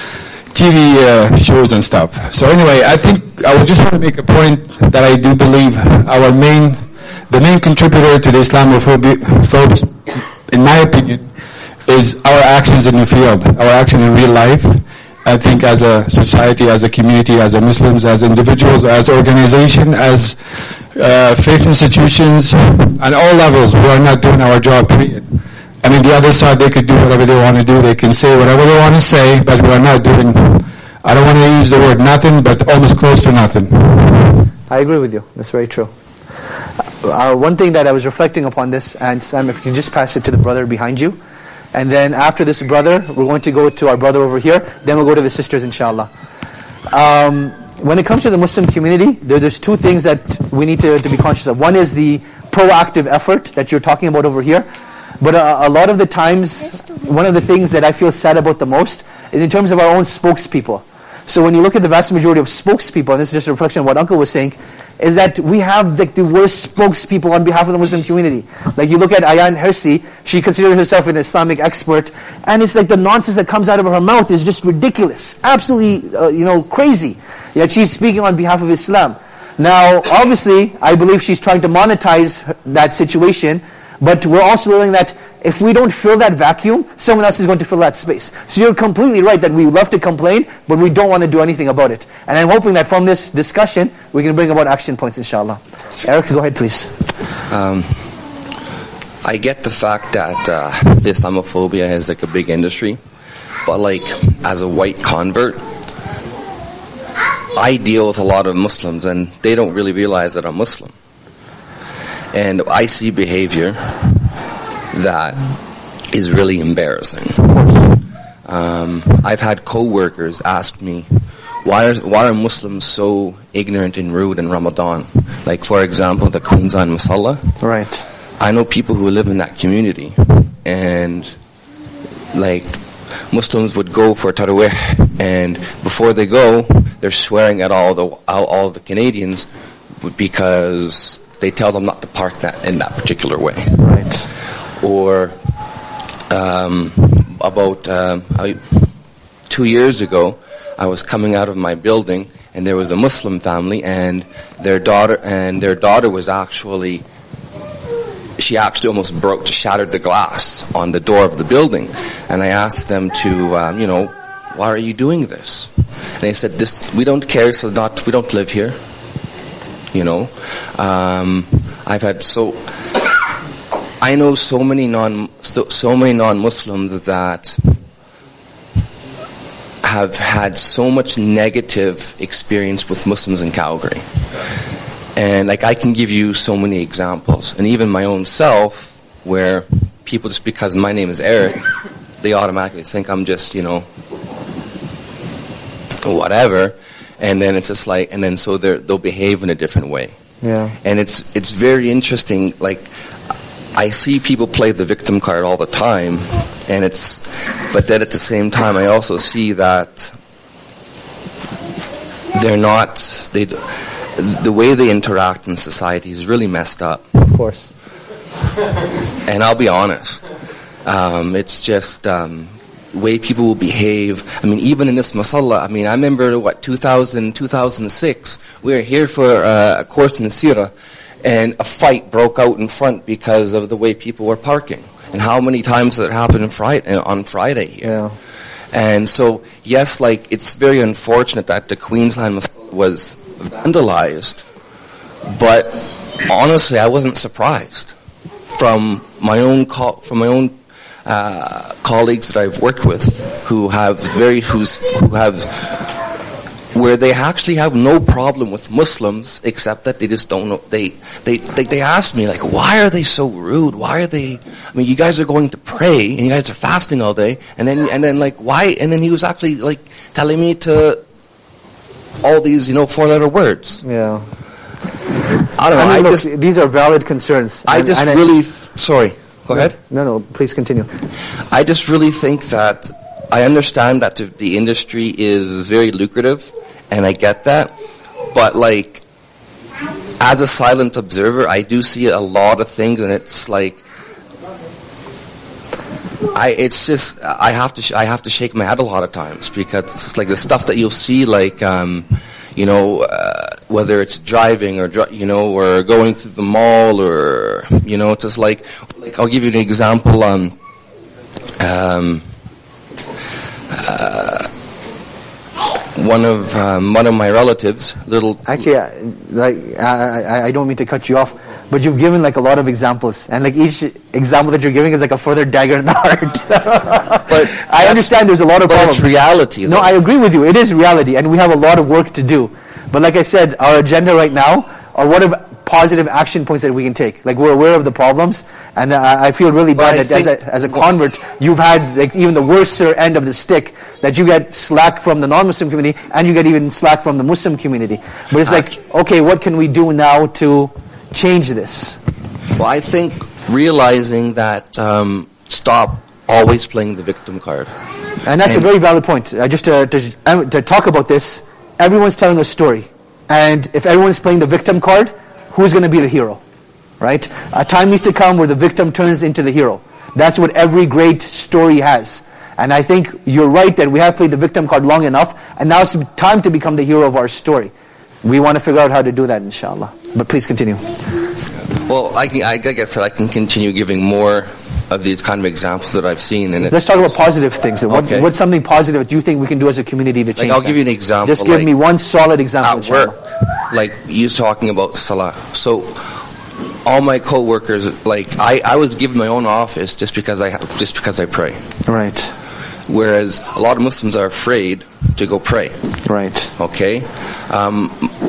T V uh, shows and stuff. So anyway, I think I would just want to make a point that I do believe our main the main contributor to the Islamophobia, in my opinion, is our actions in the field, our action in real life. I think as a society, as a community, as a Muslims, as individuals, as organization, as uh, faith institutions, on all levels, we are not doing our job, period. I mean, the other side, they could do whatever they want to do. They can say whatever they want to say, but we are not doing, I don't want to use the word nothing, but almost close to nothing. I agree with you. That's very true. Uh, one thing that I was reflecting upon this, and Sam, if you can just pass it to the brother behind you. And then after this brother, we're going to go to our brother over here. Then we'll go to the sisters, inshallah. Um, when it comes to the Muslim community, there, there's two things that we need to, to be conscious of. One is the proactive effort that you're talking about over here. But a, a lot of the times, one of the things that I feel sad about the most is in terms of our own spokespeople. So when you look at the vast majority of spokespeople, and this is just a reflection of what Uncle was saying, is that we have like the worst spokespeople on behalf of the Muslim community. Like you look at Ayan Hirsi, she considers herself an Islamic expert, and it's like the nonsense that comes out of her mouth is just ridiculous, absolutely, uh, you know, crazy. Yet she's speaking on behalf of Islam. Now, obviously, I believe she's trying to monetize her, that situation, but we're also learning that if we don't fill that vacuum, someone else is going to fill that space. So you're completely right that we love to complain, but we don't want to do anything about it. And I'm hoping that from this discussion, we can bring about action points, inshallah. Eric, go ahead, please. Um, I get the fact that uh, the Islamophobia is like a big industry, but like as a white convert, I deal with a lot of Muslims, and they don't really realize that I'm Muslim. And I see behavior that is really embarrassing. Um, I've had co-workers ask me, why are, why are Muslims so ignorant and rude in Ramadan? Like, for example, the Queensland Musalla. Right. I know people who live in that community, and like, Muslims would go for Taraweeh, and before they go, they're swearing at all the all, all the Canadians because they tell them not to park that in that particular way. Right. Or um, about um, two years ago, I was coming out of my building, and there was a Muslim family, and their daughter and their daughter was actually, she actually almost broke, shattered the glass on the door of the building. And I asked them to, um, you know, why are you doing this? And they said, "This we don't care, so not we don't live here." You know, um, I've had so. I know so many non so, so many non-Muslims that have had so much negative experience with Muslims in Calgary. And like I can give you so many examples. And even my own self, where people, just because my name is Eric, they automatically think I'm just, you know, whatever. And then it's just like, and then so they're, they'll behave in a different way. Yeah. And it's it's very interesting, like, I see people play the victim card all the time, and it's, but then at the same time, I also see that they're not, they, the way they interact in society is really messed up. Of course. And I'll be honest, um, it's just um, the way people will behave. I mean, even in this masalla, I mean, I remember, what, two thousand, two thousand six, we were here for uh, a course in Sirah, and a fight broke out in front because of the way people were parking. And how many times did it happen on Friday, on Friday here? Yeah. And so, yes, like, it's very unfortunate that the Queensland was vandalized, but honestly, I wasn't surprised from my own co- from my own uh, colleagues that I've worked with who have very who's who have. where they actually have no problem with Muslims, except that they just don't know. They, they, they, they ask me, like, why are they so rude? Why are they, I mean, you guys are going to pray, and you guys are fasting all day, and then, and then, like, why, and then he was actually, like, telling me to, all these, you know, four-letter words. Yeah. I don't know, I, mean, I look, just, these are valid concerns. I and, just and really, I, th- sorry, go ahead. No, no, please continue. I just really think that, I understand that the industry is very lucrative, and I get that, but like, as a silent observer, I do see a lot of things, and it's like, I, it's just, I have to, sh- I have to shake my head a lot of times, because it's like the stuff that you'll see, like, um, you know, uh, whether it's driving or dri- you know, or going through the mall, or you know, just like, like I'll give you an example. Um, um, uh, one of um, one of my relatives, little Actually, I- like I, I, I don't mean to cut you off, but you've given like a lot of examples, and like each example that you're giving is like a further dagger in the heart. But I understand there's a lot of but problems. it's reality. No, though. I agree with you. It is reality, and we have a lot of work to do. But like I said, our agenda right now are what are positive action points that we can take. Like, we're aware of the problems, and uh, I feel really But bad I that as think- a, as a convert, you've had like even the worser end of the stick, that you get slack from the non-Muslim community, and you get even slack from the Muslim community. But it's like, okay, what can we do now to change this? Well, I think realizing that um, stop always playing the victim card. And that's And- a very valid point. Uh, just to, to, uh, to talk about this, everyone's telling a story. And if everyone's playing the victim card, who's going to be the hero? Right? A time needs to come where the victim turns into the hero. That's what every great story has. And I think you're right that we have played the victim card long enough, and now it's time to become the hero of our story. We want to figure out how to do that, inshallah. But please continue. Well, I, can, I guess that I can continue giving more of these kind of examples that I've seen. And Let's talk about positive things. What, Okay. What's something positive that you think we can do as a community to change I'll that? give you an example, Just give like, me one solid example. at inshallah. work, like you talking about salah. So all my co-workers, like I, I was given my own office just because I ha- just because I pray. Right. Whereas a lot of Muslims are afraid to go pray. Right. Okay, um,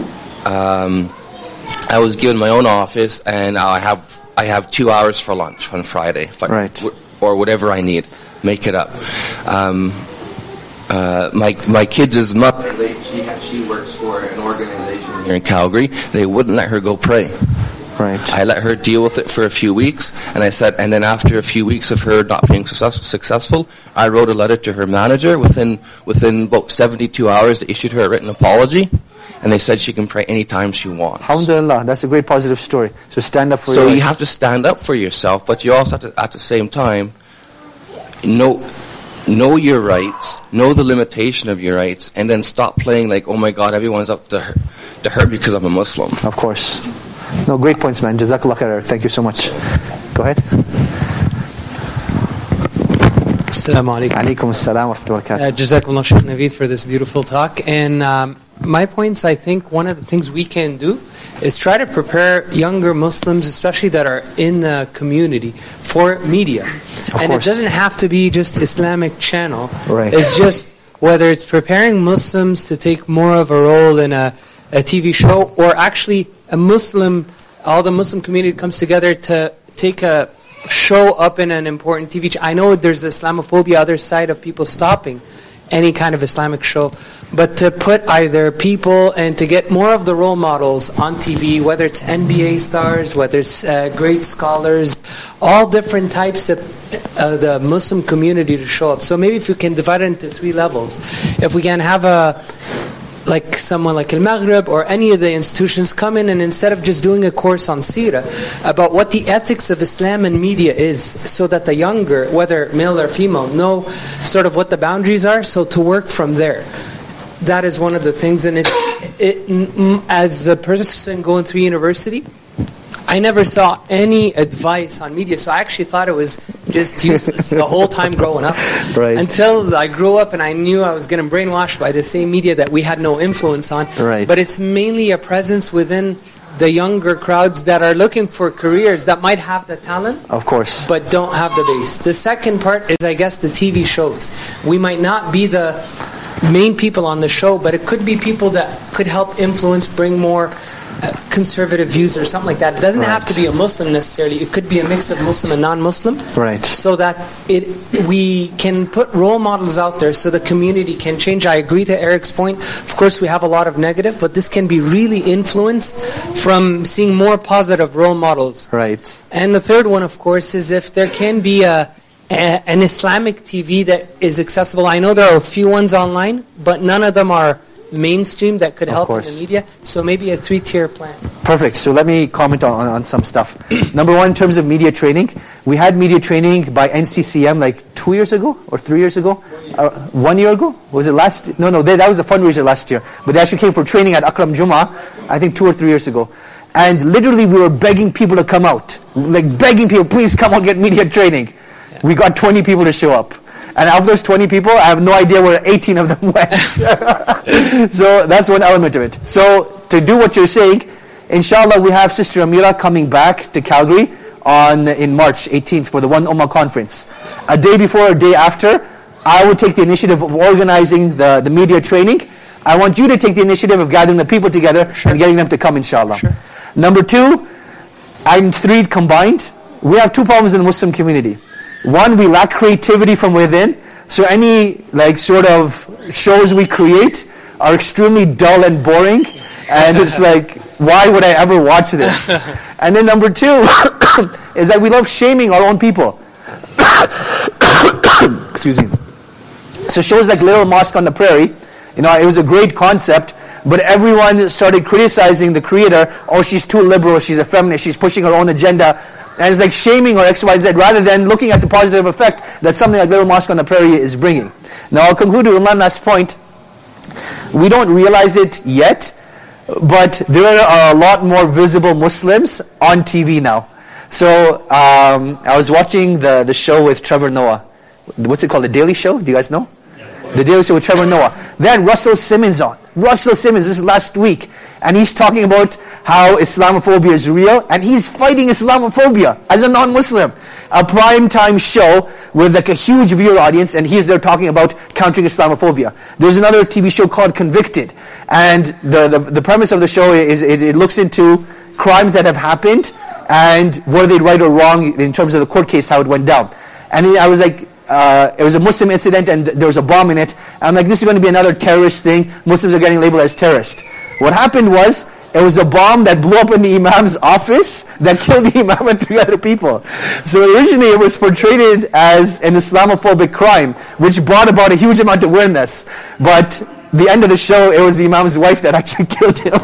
um, I was given my own office, and I have I have two hours for lunch on Friday, if I- Right. w- or whatever I need, make it up. Um, uh, my my kids' mother, they, she she works for an organization here in Calgary. They wouldn't let her go pray. Right. I let her deal with it for a few weeks, and I said, and then after a few weeks of her not being success, successful, I wrote a letter to her manager. Within within about seventy-two hours, they issued her a written apology, and they said she can pray anytime she wants. Alhamdulillah, that's a great positive story. So stand up for So your you rights. have to stand up for yourself, but you also have to, at the same time, know know your rights, know the limitation of your rights, and then stop playing like, oh my God, everyone's up to her, to her because I'm a Muslim. Of course. No, great points, man. Jazakallah khair. Thank you so much. Go ahead. Assalamu alaikum. Alaikum assalam wa rahmatullahi wa Uh, barakatuh. Jazakallah Shaykh Naveed for this beautiful talk. And um, my points, I think one of the things we can do is try to prepare younger Muslims, especially that are in the community, for media. and course. it doesn't have to be just Islamic channel. Right. It's just whether it's preparing Muslims to take more of a role in a, a T V show, or actually a Muslim, all the Muslim community comes together to take a show up in an important T V channel. I know there's the Islamophobia other side of people stopping any kind of Islamic show, but to put either people and to get more of the role models on T V, whether it's N B A stars, whether it's uh, great scholars, all different types of uh, the Muslim community to show up. So maybe if we can divide it into three levels, if we can have a like someone like Al-Maghrib or any of the institutions come in, and instead of just doing a course on Seerah about what the ethics of Islam and media is, so that the younger, whether male or female, know sort of what the boundaries are, so to work from there. That is one of the things. And it's it, mm, as a person going through university, I never saw any advice on media, so I actually thought it was just useless the whole time growing up. Right. Until I grew up and I knew I was getting brainwashed by the same media that we had no influence on. Right. But it's mainly a presence within the younger crowds that are looking for careers that might have the talent, Of course. but don't have the base. The second part is, I guess, the T V shows. We might not be the main people on the show, but it could be people that could help influence, bring more uh, conservative views or something like that. It doesn't Right. have to be a Muslim necessarily. It could be a mix of Muslim and non-Muslim. Right. So that it we can put role models out there so the community can change. I agree to Eric's point. Of course, we have a lot of negative, but this can be really influenced from seeing more positive role models. Right. And the third one, of course, is if there can be a, a an Islamic T V that is accessible. I know there are a few ones online, but none of them are mainstream that could Of help in course. the media. So maybe a three-tier plan. Perfect. So let me comment on, on some stuff. Number one, in terms of media training, we had media training by N C C M like two years ago or three years ago? Uh, one year ago? Was it last? No, no, they, that was the fundraiser last year. But they actually came for training at Akram Juma, I think two or three years ago. And literally we were begging people to come out. Like begging people, please come out, get media training. Yeah. We got twenty people to show up. And of those twenty people, I have no idea where eighteen of them went. So that's one element of it. So to do what you're saying, inshallah we have Sister Amira coming back to Calgary on in March eighteenth for the One Ummah conference. A day before, a day after, I will take the initiative of organizing the, the media training. I want you to take the initiative of gathering the people together sure. and getting them to come, inshallah. Sure. Number two, and three combined, we have two problems in the Muslim community. One, we lack creativity from within. So any like sort of shows we create are extremely dull and boring. And it's like, why would I ever watch this? And then number two is that we love shaming our own people. Excuse me. So shows like Little Mosque on the Prairie, you know, it was a great concept, but everyone started criticizing the creator. Oh, she's too liberal, she's a feminist, she's pushing her own agenda. And it's like shaming or X, Y, Z rather than looking at the positive effect that something like Little Mosque on the Prairie is bringing. Now I'll conclude with one last point. We don't realize it yet, but there are a lot more visible Muslims on T V now. So um, I was watching the, the show with Trevor Noah. What's it called? The Daily Show? Do you guys know? The Daily Show with Trevor Noah. They had Russell Simmons on. Russell Simmons, this is last week. And he's talking about how Islamophobia is real. And he's fighting Islamophobia as a non-Muslim. A prime time show with like a huge viewer audience. And he's there talking about countering Islamophobia. There's another T V show called Convicted. And the, the, the premise of the show is it, it looks into crimes that have happened and were they right or wrong in terms of the court case, how it went down. And I was like, uh, it was a Muslim incident and there was a bomb in it. And I'm like, this is going to be another terrorist thing. Muslims are getting labeled as terrorists. What happened was, it was a bomb that blew up in the Imam's office that killed the Imam and three other people. So originally it was portrayed as an Islamophobic crime, which brought about a huge amount of awareness. But the end of the show, it was the Imam's wife that actually killed him.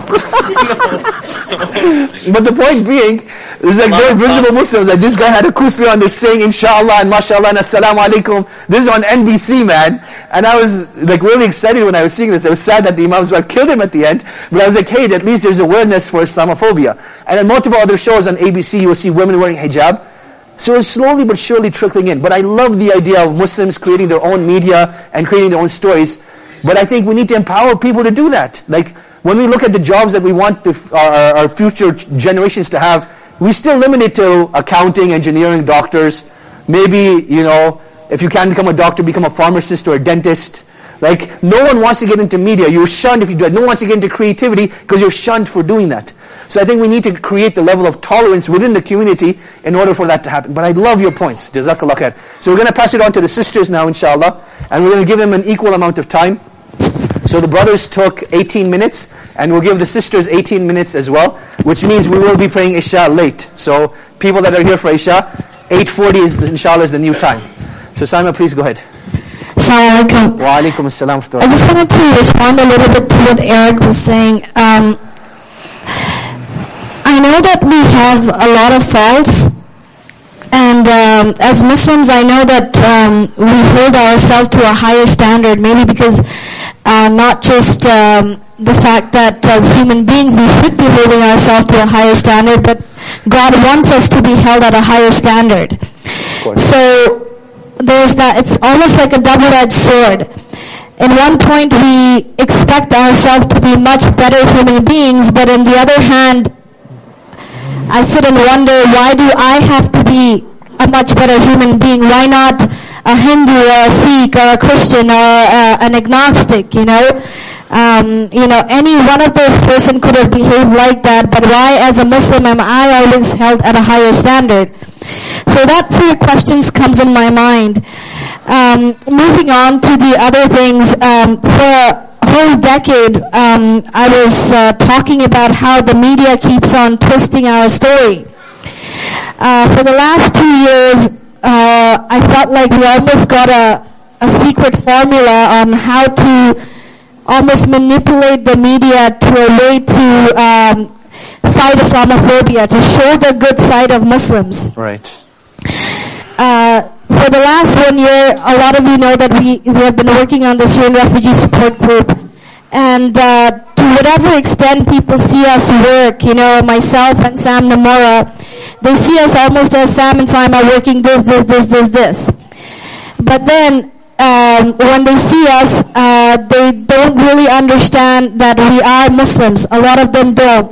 But the point being, there's like very visible Muslims. Like this guy had a kufi on there saying Inshallah and Mashallah and Assalamu Alaikum. This is on N B C, man. And I was like really excited when I was seeing this. I was sad that the Imam's wife killed him at the end. But I was like, hey, at least there's awareness for Islamophobia. And in multiple other shows on A B C, you will see women wearing hijab. So it's slowly but surely trickling in. But I love the idea of Muslims creating their own media and creating their own stories. But I think we need to empower people to do that. Like when we look at the jobs that we want the, our, our future generations to have, we still limit it to accounting, engineering, doctors. Maybe, you know, if you can't become a doctor, become a pharmacist or a dentist. Like, no one wants to get into media. You're shunned if you do that. No one wants to get into creativity because you're shunned for doing that. So I think we need to create the level of tolerance within the community in order for that to happen. But I love your points. Jazakallah khair. So we're going to pass it on to the sisters now, inshallah. And we're going to give them an equal amount of time. So the brothers took eighteen minutes, and we'll give the sisters eighteen minutes as well, which means we will be praying Isha late. So people that are here for Isha, eight forty is, inshallah, is the new time. So Saima, please go ahead. Assalamu alaikum. Wa alaikum assalam. I just wanted to respond a little bit to what Eric was saying. Um, I know that we have a lot of faults, and um, as Muslims, I know that um, we hold ourselves to a higher standard, maybe because uh, not just um, the fact that as human beings we should be holding ourselves to a higher standard, but God wants us to be held at a higher standard. So there's that, it's almost like a double-edged sword. In one point we expect ourselves to be much better human beings, but on the other hand, I sit and wonder, why do I have to be a much better human being? Why not a Hindu or a Sikh or a Christian or uh, an agnostic, you know? Um, you know, any one of those person could have behaved like that, but why as a Muslim am I always held at a higher standard? So that sort of questions comes in my mind. Um, moving on to the other things, um, for a whole decade, um, I was uh, talking about how the media keeps on twisting our story. Uh, for the last two years, uh, I felt like we almost got a, a secret formula on how to almost manipulate the media to a way to um, fight Islamophobia, to show the good side of Muslims. Right. Uh, for for the last one year, a lot of you know that we, we have been working on the Syrian Refugee Support Group. And uh, to whatever extent people see us work, you know, myself and Sam Namora, they see us almost as Sam and Sam are working this, this, this, this, this. But then, um, when they see us, uh, they don't really understand that we are Muslims. A lot of them don't.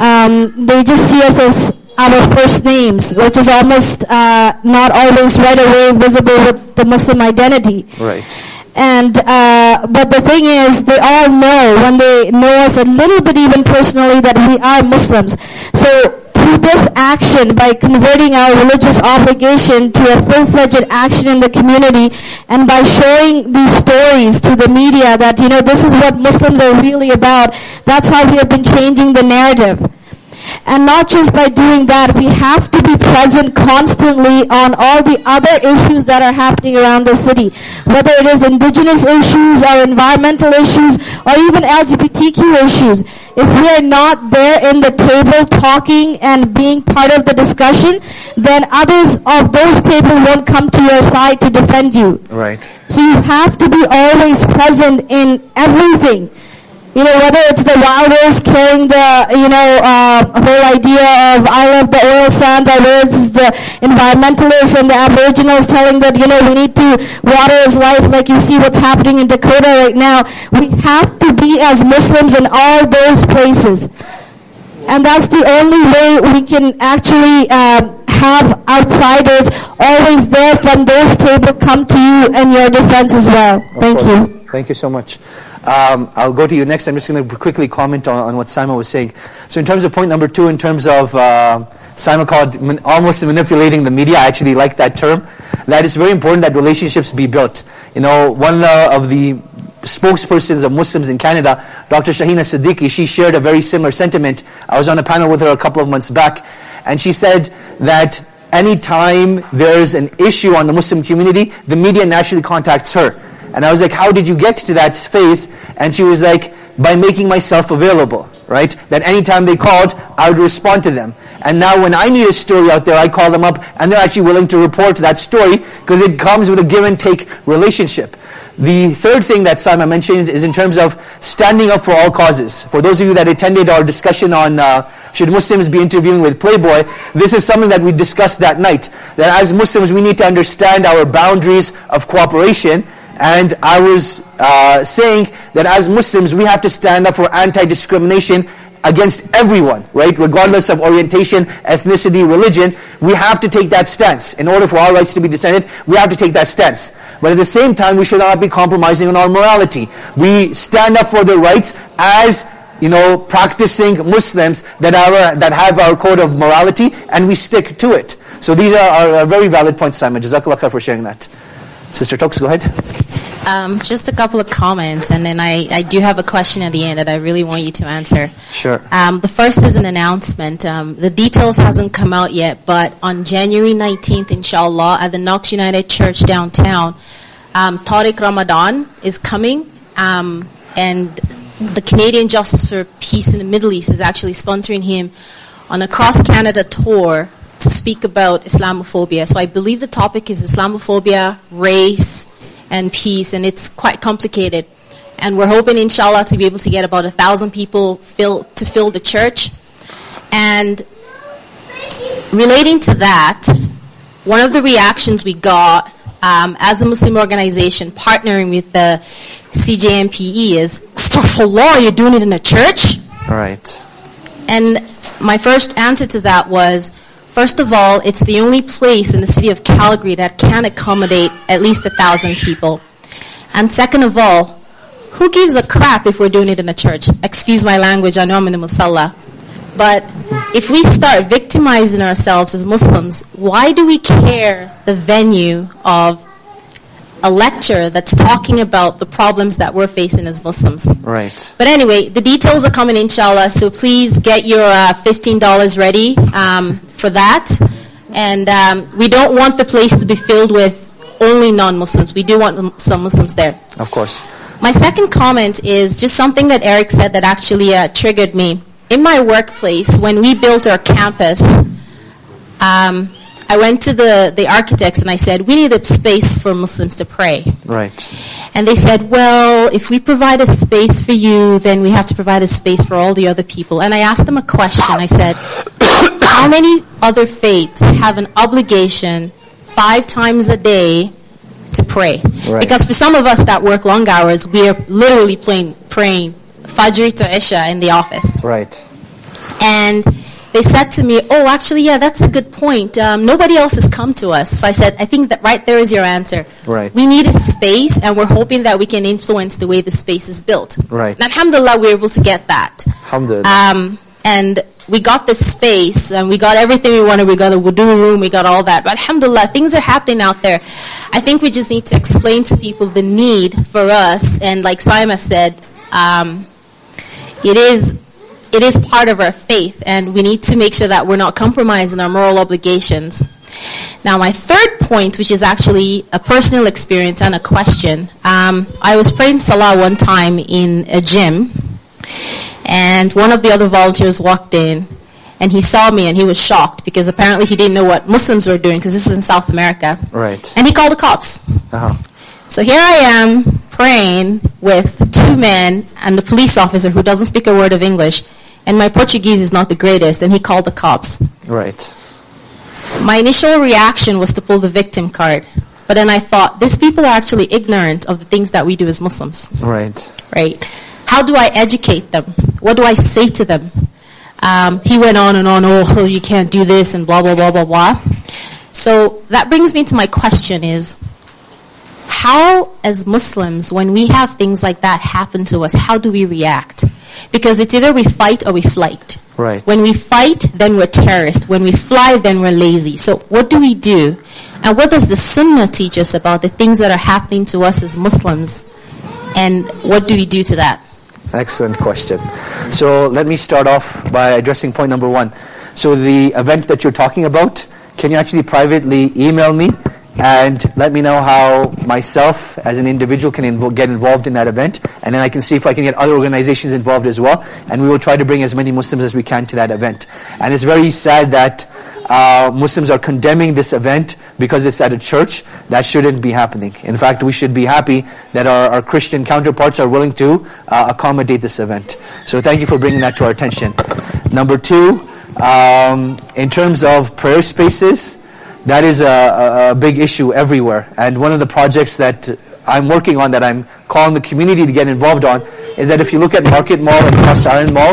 Um, they just see us as our first names, which is almost uh, not always right away visible with the Muslim identity. Right. And uh, but the thing is, they all know, when they know us a little bit even personally, that we are Muslims. So through this action, by converting our religious obligation to a full-fledged action in the community, and by showing these stories to the media that, you know, this is what Muslims are really about, that's how we have been changing the narrative. And not just by doing that, we have to be present constantly on all the other issues that are happening around the city. Whether it is indigenous issues or environmental issues or even L G B T Q issues. If we are not there in the table talking and being part of the discussion, then others of those tables won't come to your side to defend you. Right. So you have to be always present in everything. You know, whether it's the wilders carrying the, you know, uh, whole idea of I love the oil sands, or whether it's the environmentalists and the aboriginals telling that, you know, we need to, water is life, like you see what's happening in Dakota right now. We have to be as Muslims in all those places. And that's the only way we can actually uh, have outsiders always there from those tables come to you and your defense as well. Thank you. Thank you so much. Um, I'll go to you next. I'm just going to quickly comment on, on what Simon was saying. So in terms of point number two, in terms of uh, Simon called man, almost manipulating the media, I actually like that term. That it's very important that relationships be built. You know, one uh, of the spokespersons of Muslims in Canada, Doctor Shahina Siddiqui, she shared a very similar sentiment. I was on a panel with her a couple of months back, and she said that anytime there's an issue on the Muslim community, the media naturally contacts her. And I was like, how did you get to that phase? And she was like, by making myself available, right? That anytime they called, I would respond to them. And now when I need a story out there, I call them up, and they're actually willing to report that story, because it comes with a give and take relationship. The third thing that Simon mentioned is in terms of standing up for all causes. For those of you that attended our discussion on uh, should Muslims be interviewing with Playboy, this is something that we discussed that night. That as Muslims, we need to understand our boundaries of cooperation. And I was uh, saying that as Muslims, we have to stand up for anti-discrimination against everyone, right? Regardless of orientation, ethnicity, religion, we have to take that stance. In order for our rights to be defended, we have to take that stance. But at the same time, we should not be compromising on our morality. We stand up for the rights as, you know, practicing Muslims that are that have our code of morality, and we stick to it. So these are, are very valid points, Simon. Jazakallah khair for sharing that. Sister Tox, go ahead. Um, just a couple of comments, and then I, I do have a question at the end that I really want you to answer. Sure. Um, the first is an announcement. Um, the details hasn't come out yet, but on January nineteenth, inshallah, at the Knox United Church downtown, um, Tariq Ramadan is coming, um, and the Canadian Justice for Peace in the Middle East is actually sponsoring him on a cross-Canada tour to speak about Islamophobia. So I believe the topic is Islamophobia, race, and peace, and it's quite complicated. And we're hoping, inshallah, to be able to get about a thousand people fill, to fill the church. And relating to that, one of the reactions we got um, as a Muslim organization partnering with the C J M P E is, Astaghfirullah, you're doing it in a church? Right. And my first answer to that was, first of all, it's the only place in the city of Calgary that can accommodate at least a thousand people. And second of all, who gives a crap if we're doing it in a church? Excuse my language, I know I'm in a musalla. But if we start victimizing ourselves as Muslims, why do we care the venue of a lecture that's talking about the problems that we're facing as Muslims? Right. But anyway, the details are coming, inshallah, so please get your uh, fifteen dollars ready um, for that. And um, we don't want the place to be filled with only non-Muslims. We do want some Muslims there. Of course. My second comment is just something that Eric said that actually uh, triggered me. In my workplace, when we built our campus, um, I went to the, the architects and I said, we need a space for Muslims to pray. Right. And they said, well, if we provide a space for you, then we have to provide a space for all the other people. And I asked them a question. I said, how many other faiths have an obligation five times a day to pray? Right. Because for some of us that work long hours, we are literally playing, praying Fajr to Isha in the office. Right. And they said to me, oh, actually, yeah, that's a good point. Um, nobody else has come to us. So I said, I think that right there is your answer. Right. We need a space, and we're hoping that we can influence the way the space is built. Right. And alhamdulillah, we were able to get that. Alhamdulillah. Um, and we got the space, and we got everything we wanted. We got a wudu room, we got all that. But alhamdulillah, things are happening out there. I think we just need to explain to people the need for us. And like Saima said, um, it is... It is part of our faith, and we need to make sure that we're not compromising our moral obligations. Now, my third point, which is actually a personal experience and a question. Um, I was praying Salah one time in a gym, and one of the other volunteers walked in, and he saw me, and he was shocked, because apparently he didn't know what Muslims were doing, because this was in South America. Right. And he called the cops. Uh-huh. So here I am, praying with two men and the police officer who doesn't speak a word of English. And my Portuguese is not the greatest, and he called the cops. Right. My initial reaction was to pull the victim card. But then I thought, these people are actually ignorant of the things that we do as Muslims. Right. Right. How do I educate them? What do I say to them? Um, he went on and on, oh, so you can't do this, and blah, blah, blah, blah, blah. So that brings me to my question is, how, as Muslims, when we have things like that happen to us, how do we react? Because it's either we fight or we flight. Right. When we fight, then we're terrorists. When we fly, then we're lazy. So what do we do? And what does the Sunnah teach us about the things that are happening to us as Muslims? And what do we do to that? Excellent question. So let me start off by addressing point number one. So the event that you're talking about, can you actually privately email me and let me know how myself as an individual can invo- get involved in that event, and then I can see if I can get other organizations involved as well, and we will try to bring as many Muslims as we can to that event. And it's very sad that uh, Muslims are condemning this event because it's at a church. That shouldn't be happening. In fact, we should be happy that our, our Christian counterparts are willing to uh, accommodate this event. So thank you for bringing that to our attention. Number two, um, in terms of prayer spaces, that is a, a, a big issue everywhere. And one of the projects that I'm working on, that I'm calling the community to get involved on, is that if you look at Market Mall and Cross Island Mall,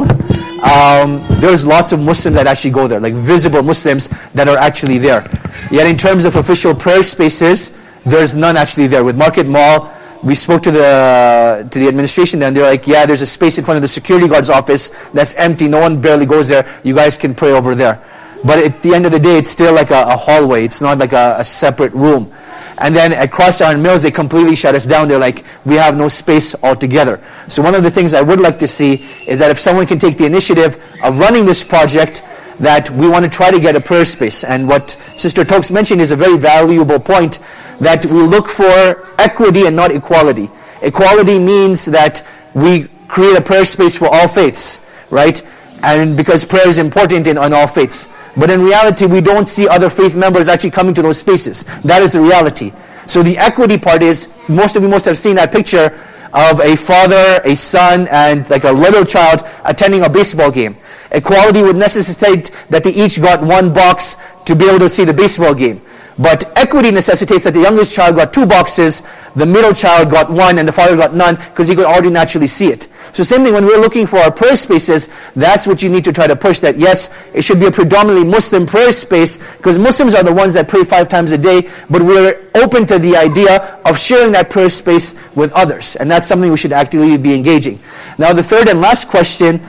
um, there's lots of Muslims that actually go there, like visible Muslims that are actually there. Yet in terms of official prayer spaces, there's none actually there. With Market Mall, we spoke to the to the administration there, and they're like, yeah, there's a space in front of the security guard's office that's empty, no one barely goes there, you guys can pray over there. But at the end of the day, it's still like a, a hallway. It's not like a, a separate room. And then at Cross Island Mills, they completely shut us down. They're like, we have no space altogether. So one of the things I would like to see is that if someone can take the initiative of running this project, that we want to try to get a prayer space. And what Sister Tokes mentioned is a very valuable point, that we look for equity and not equality. Equality means that we create a prayer space for all faiths, right? And because prayer is important in on all faiths. But in reality, we don't see other faith members actually coming to those spaces. That is the reality. So the equity part is, most of you must have seen that picture of a father, a son, and like a little child attending a baseball game. Equality would necessitate that they each got one box to be able to see the baseball game. But equity necessitates that the youngest child got two boxes, the middle child got one, and the father got none, because he could already naturally see it. So same thing, when we're looking for our prayer spaces, that's what you need to try to push, that yes, it should be a predominantly Muslim prayer space, because Muslims are the ones that pray five times a day, but we're open to the idea of sharing that prayer space with others. And that's something we should actively be engaging. Now the third and last question,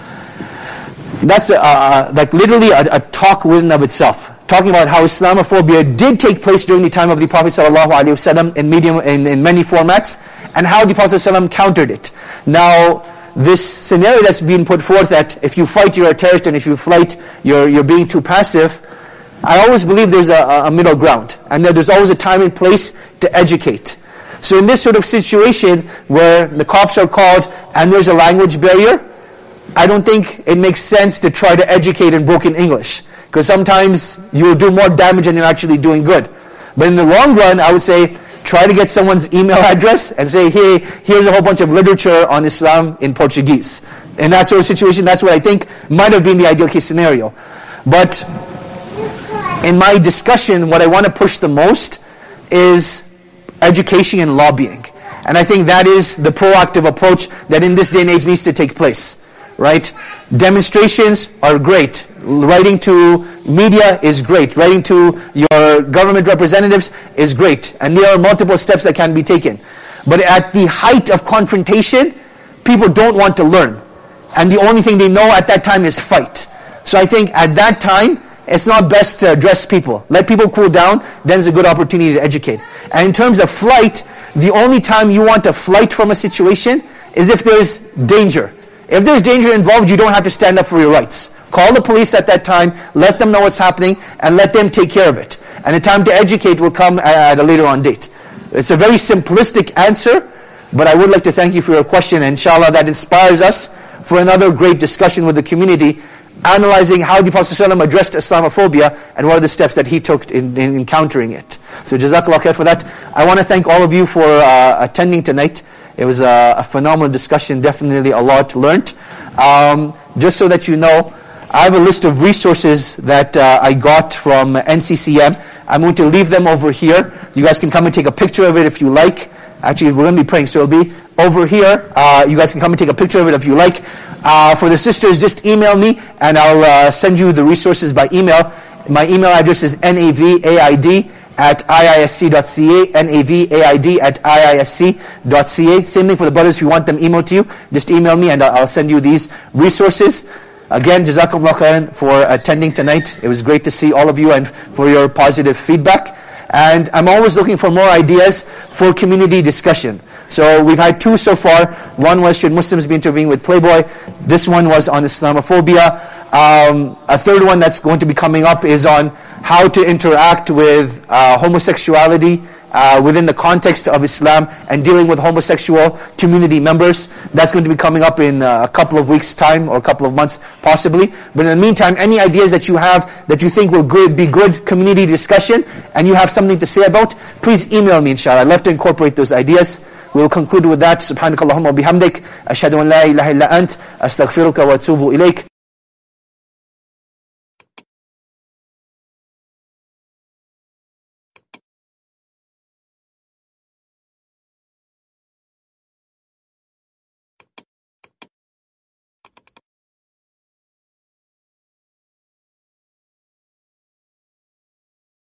that's uh, like literally a, a talk within of itself. Talking about how Islamophobia did take place during the time of the Prophet ﷺ in medium in, in many formats, and how the Prophet ﷺ countered it. Now, this scenario that's being put forth, that if you fight, you're a terrorist, and if you flight, you're you're being too passive, I always believe there's a, a middle ground, and that there's always a time and place to educate. So in this sort of situation where the cops are called and there's a language barrier, I don't think it makes sense to try to educate in broken English. Because sometimes you'll do more damage than you're actually doing good. But in the long run, I would say, try to get someone's email address and say, hey, here's a whole bunch of literature on Islam in Portuguese. In that sort of situation, that's what I think might have been the ideal case scenario. But in my discussion, what I want to push the most is education and lobbying. And I think that is the proactive approach that in this day and age needs to take place. Right? Demonstrations are great. Writing to media is great. Writing to your government representatives is great. And there are multiple steps that can be taken. But at the height of confrontation, people don't want to learn. And the only thing they know at that time is fight. So I think at that time, it's not best to address people. Let people cool down, then it's a good opportunity to educate. And in terms of flight, the only time you want to flight from a situation is if there's danger. If there's danger involved, you don't have to stand up for your rights. Call the police at that time, let them know what's happening, and let them take care of it. And the time to educate will come at a later on date. It's a very simplistic answer, but I would like to thank you for your question, and inshallah that inspires us for another great discussion with the community, analyzing how the Prophet ﷺ addressed Islamophobia and what are the steps that he took in, in encountering it. So Jazakallah khair for that. I want to thank all of you for uh, attending tonight. It was a, a phenomenal discussion, definitely a lot learned. Um, just so that you know, I have a list of resources that uh, I got from N C C M. I'm going to leave them over here. You guys can come and take a picture of it if you like. Actually, we're going to be praying, so it'll be over here. Uh, you guys can come and take a picture of it if you like. Uh, for the sisters, just email me, and I'll uh, send you the resources by email. My email address is navaid at I I S C dot C A, navaid at I I S C dot C A. Same thing for the brothers, if you want them emailed to you, just email me and I'll send you these resources. Again, Jazakumullah khairan for attending tonight. It was great to see all of you and for your positive feedback. And I'm always looking for more ideas for community discussion. So we've had two so far. One was, should Muslims be intervening with Playboy? This one was on Islamophobia. Um, a third one that's going to be coming up is on how to interact with uh, homosexuality uh, within the context of Islam and dealing with homosexual community members. That's going to be coming up in uh, a couple of weeks' time or a couple of months possibly. But in the meantime, any ideas that you have that you think will good, be good community discussion and you have something to say about, please email me inshallah. I'd love to incorporate those ideas. We will conclude with that. Subhanakallahumma bihamdik. Ashhadu an la ilaha illa ant. Astaghfiruka wa atubu ilayk.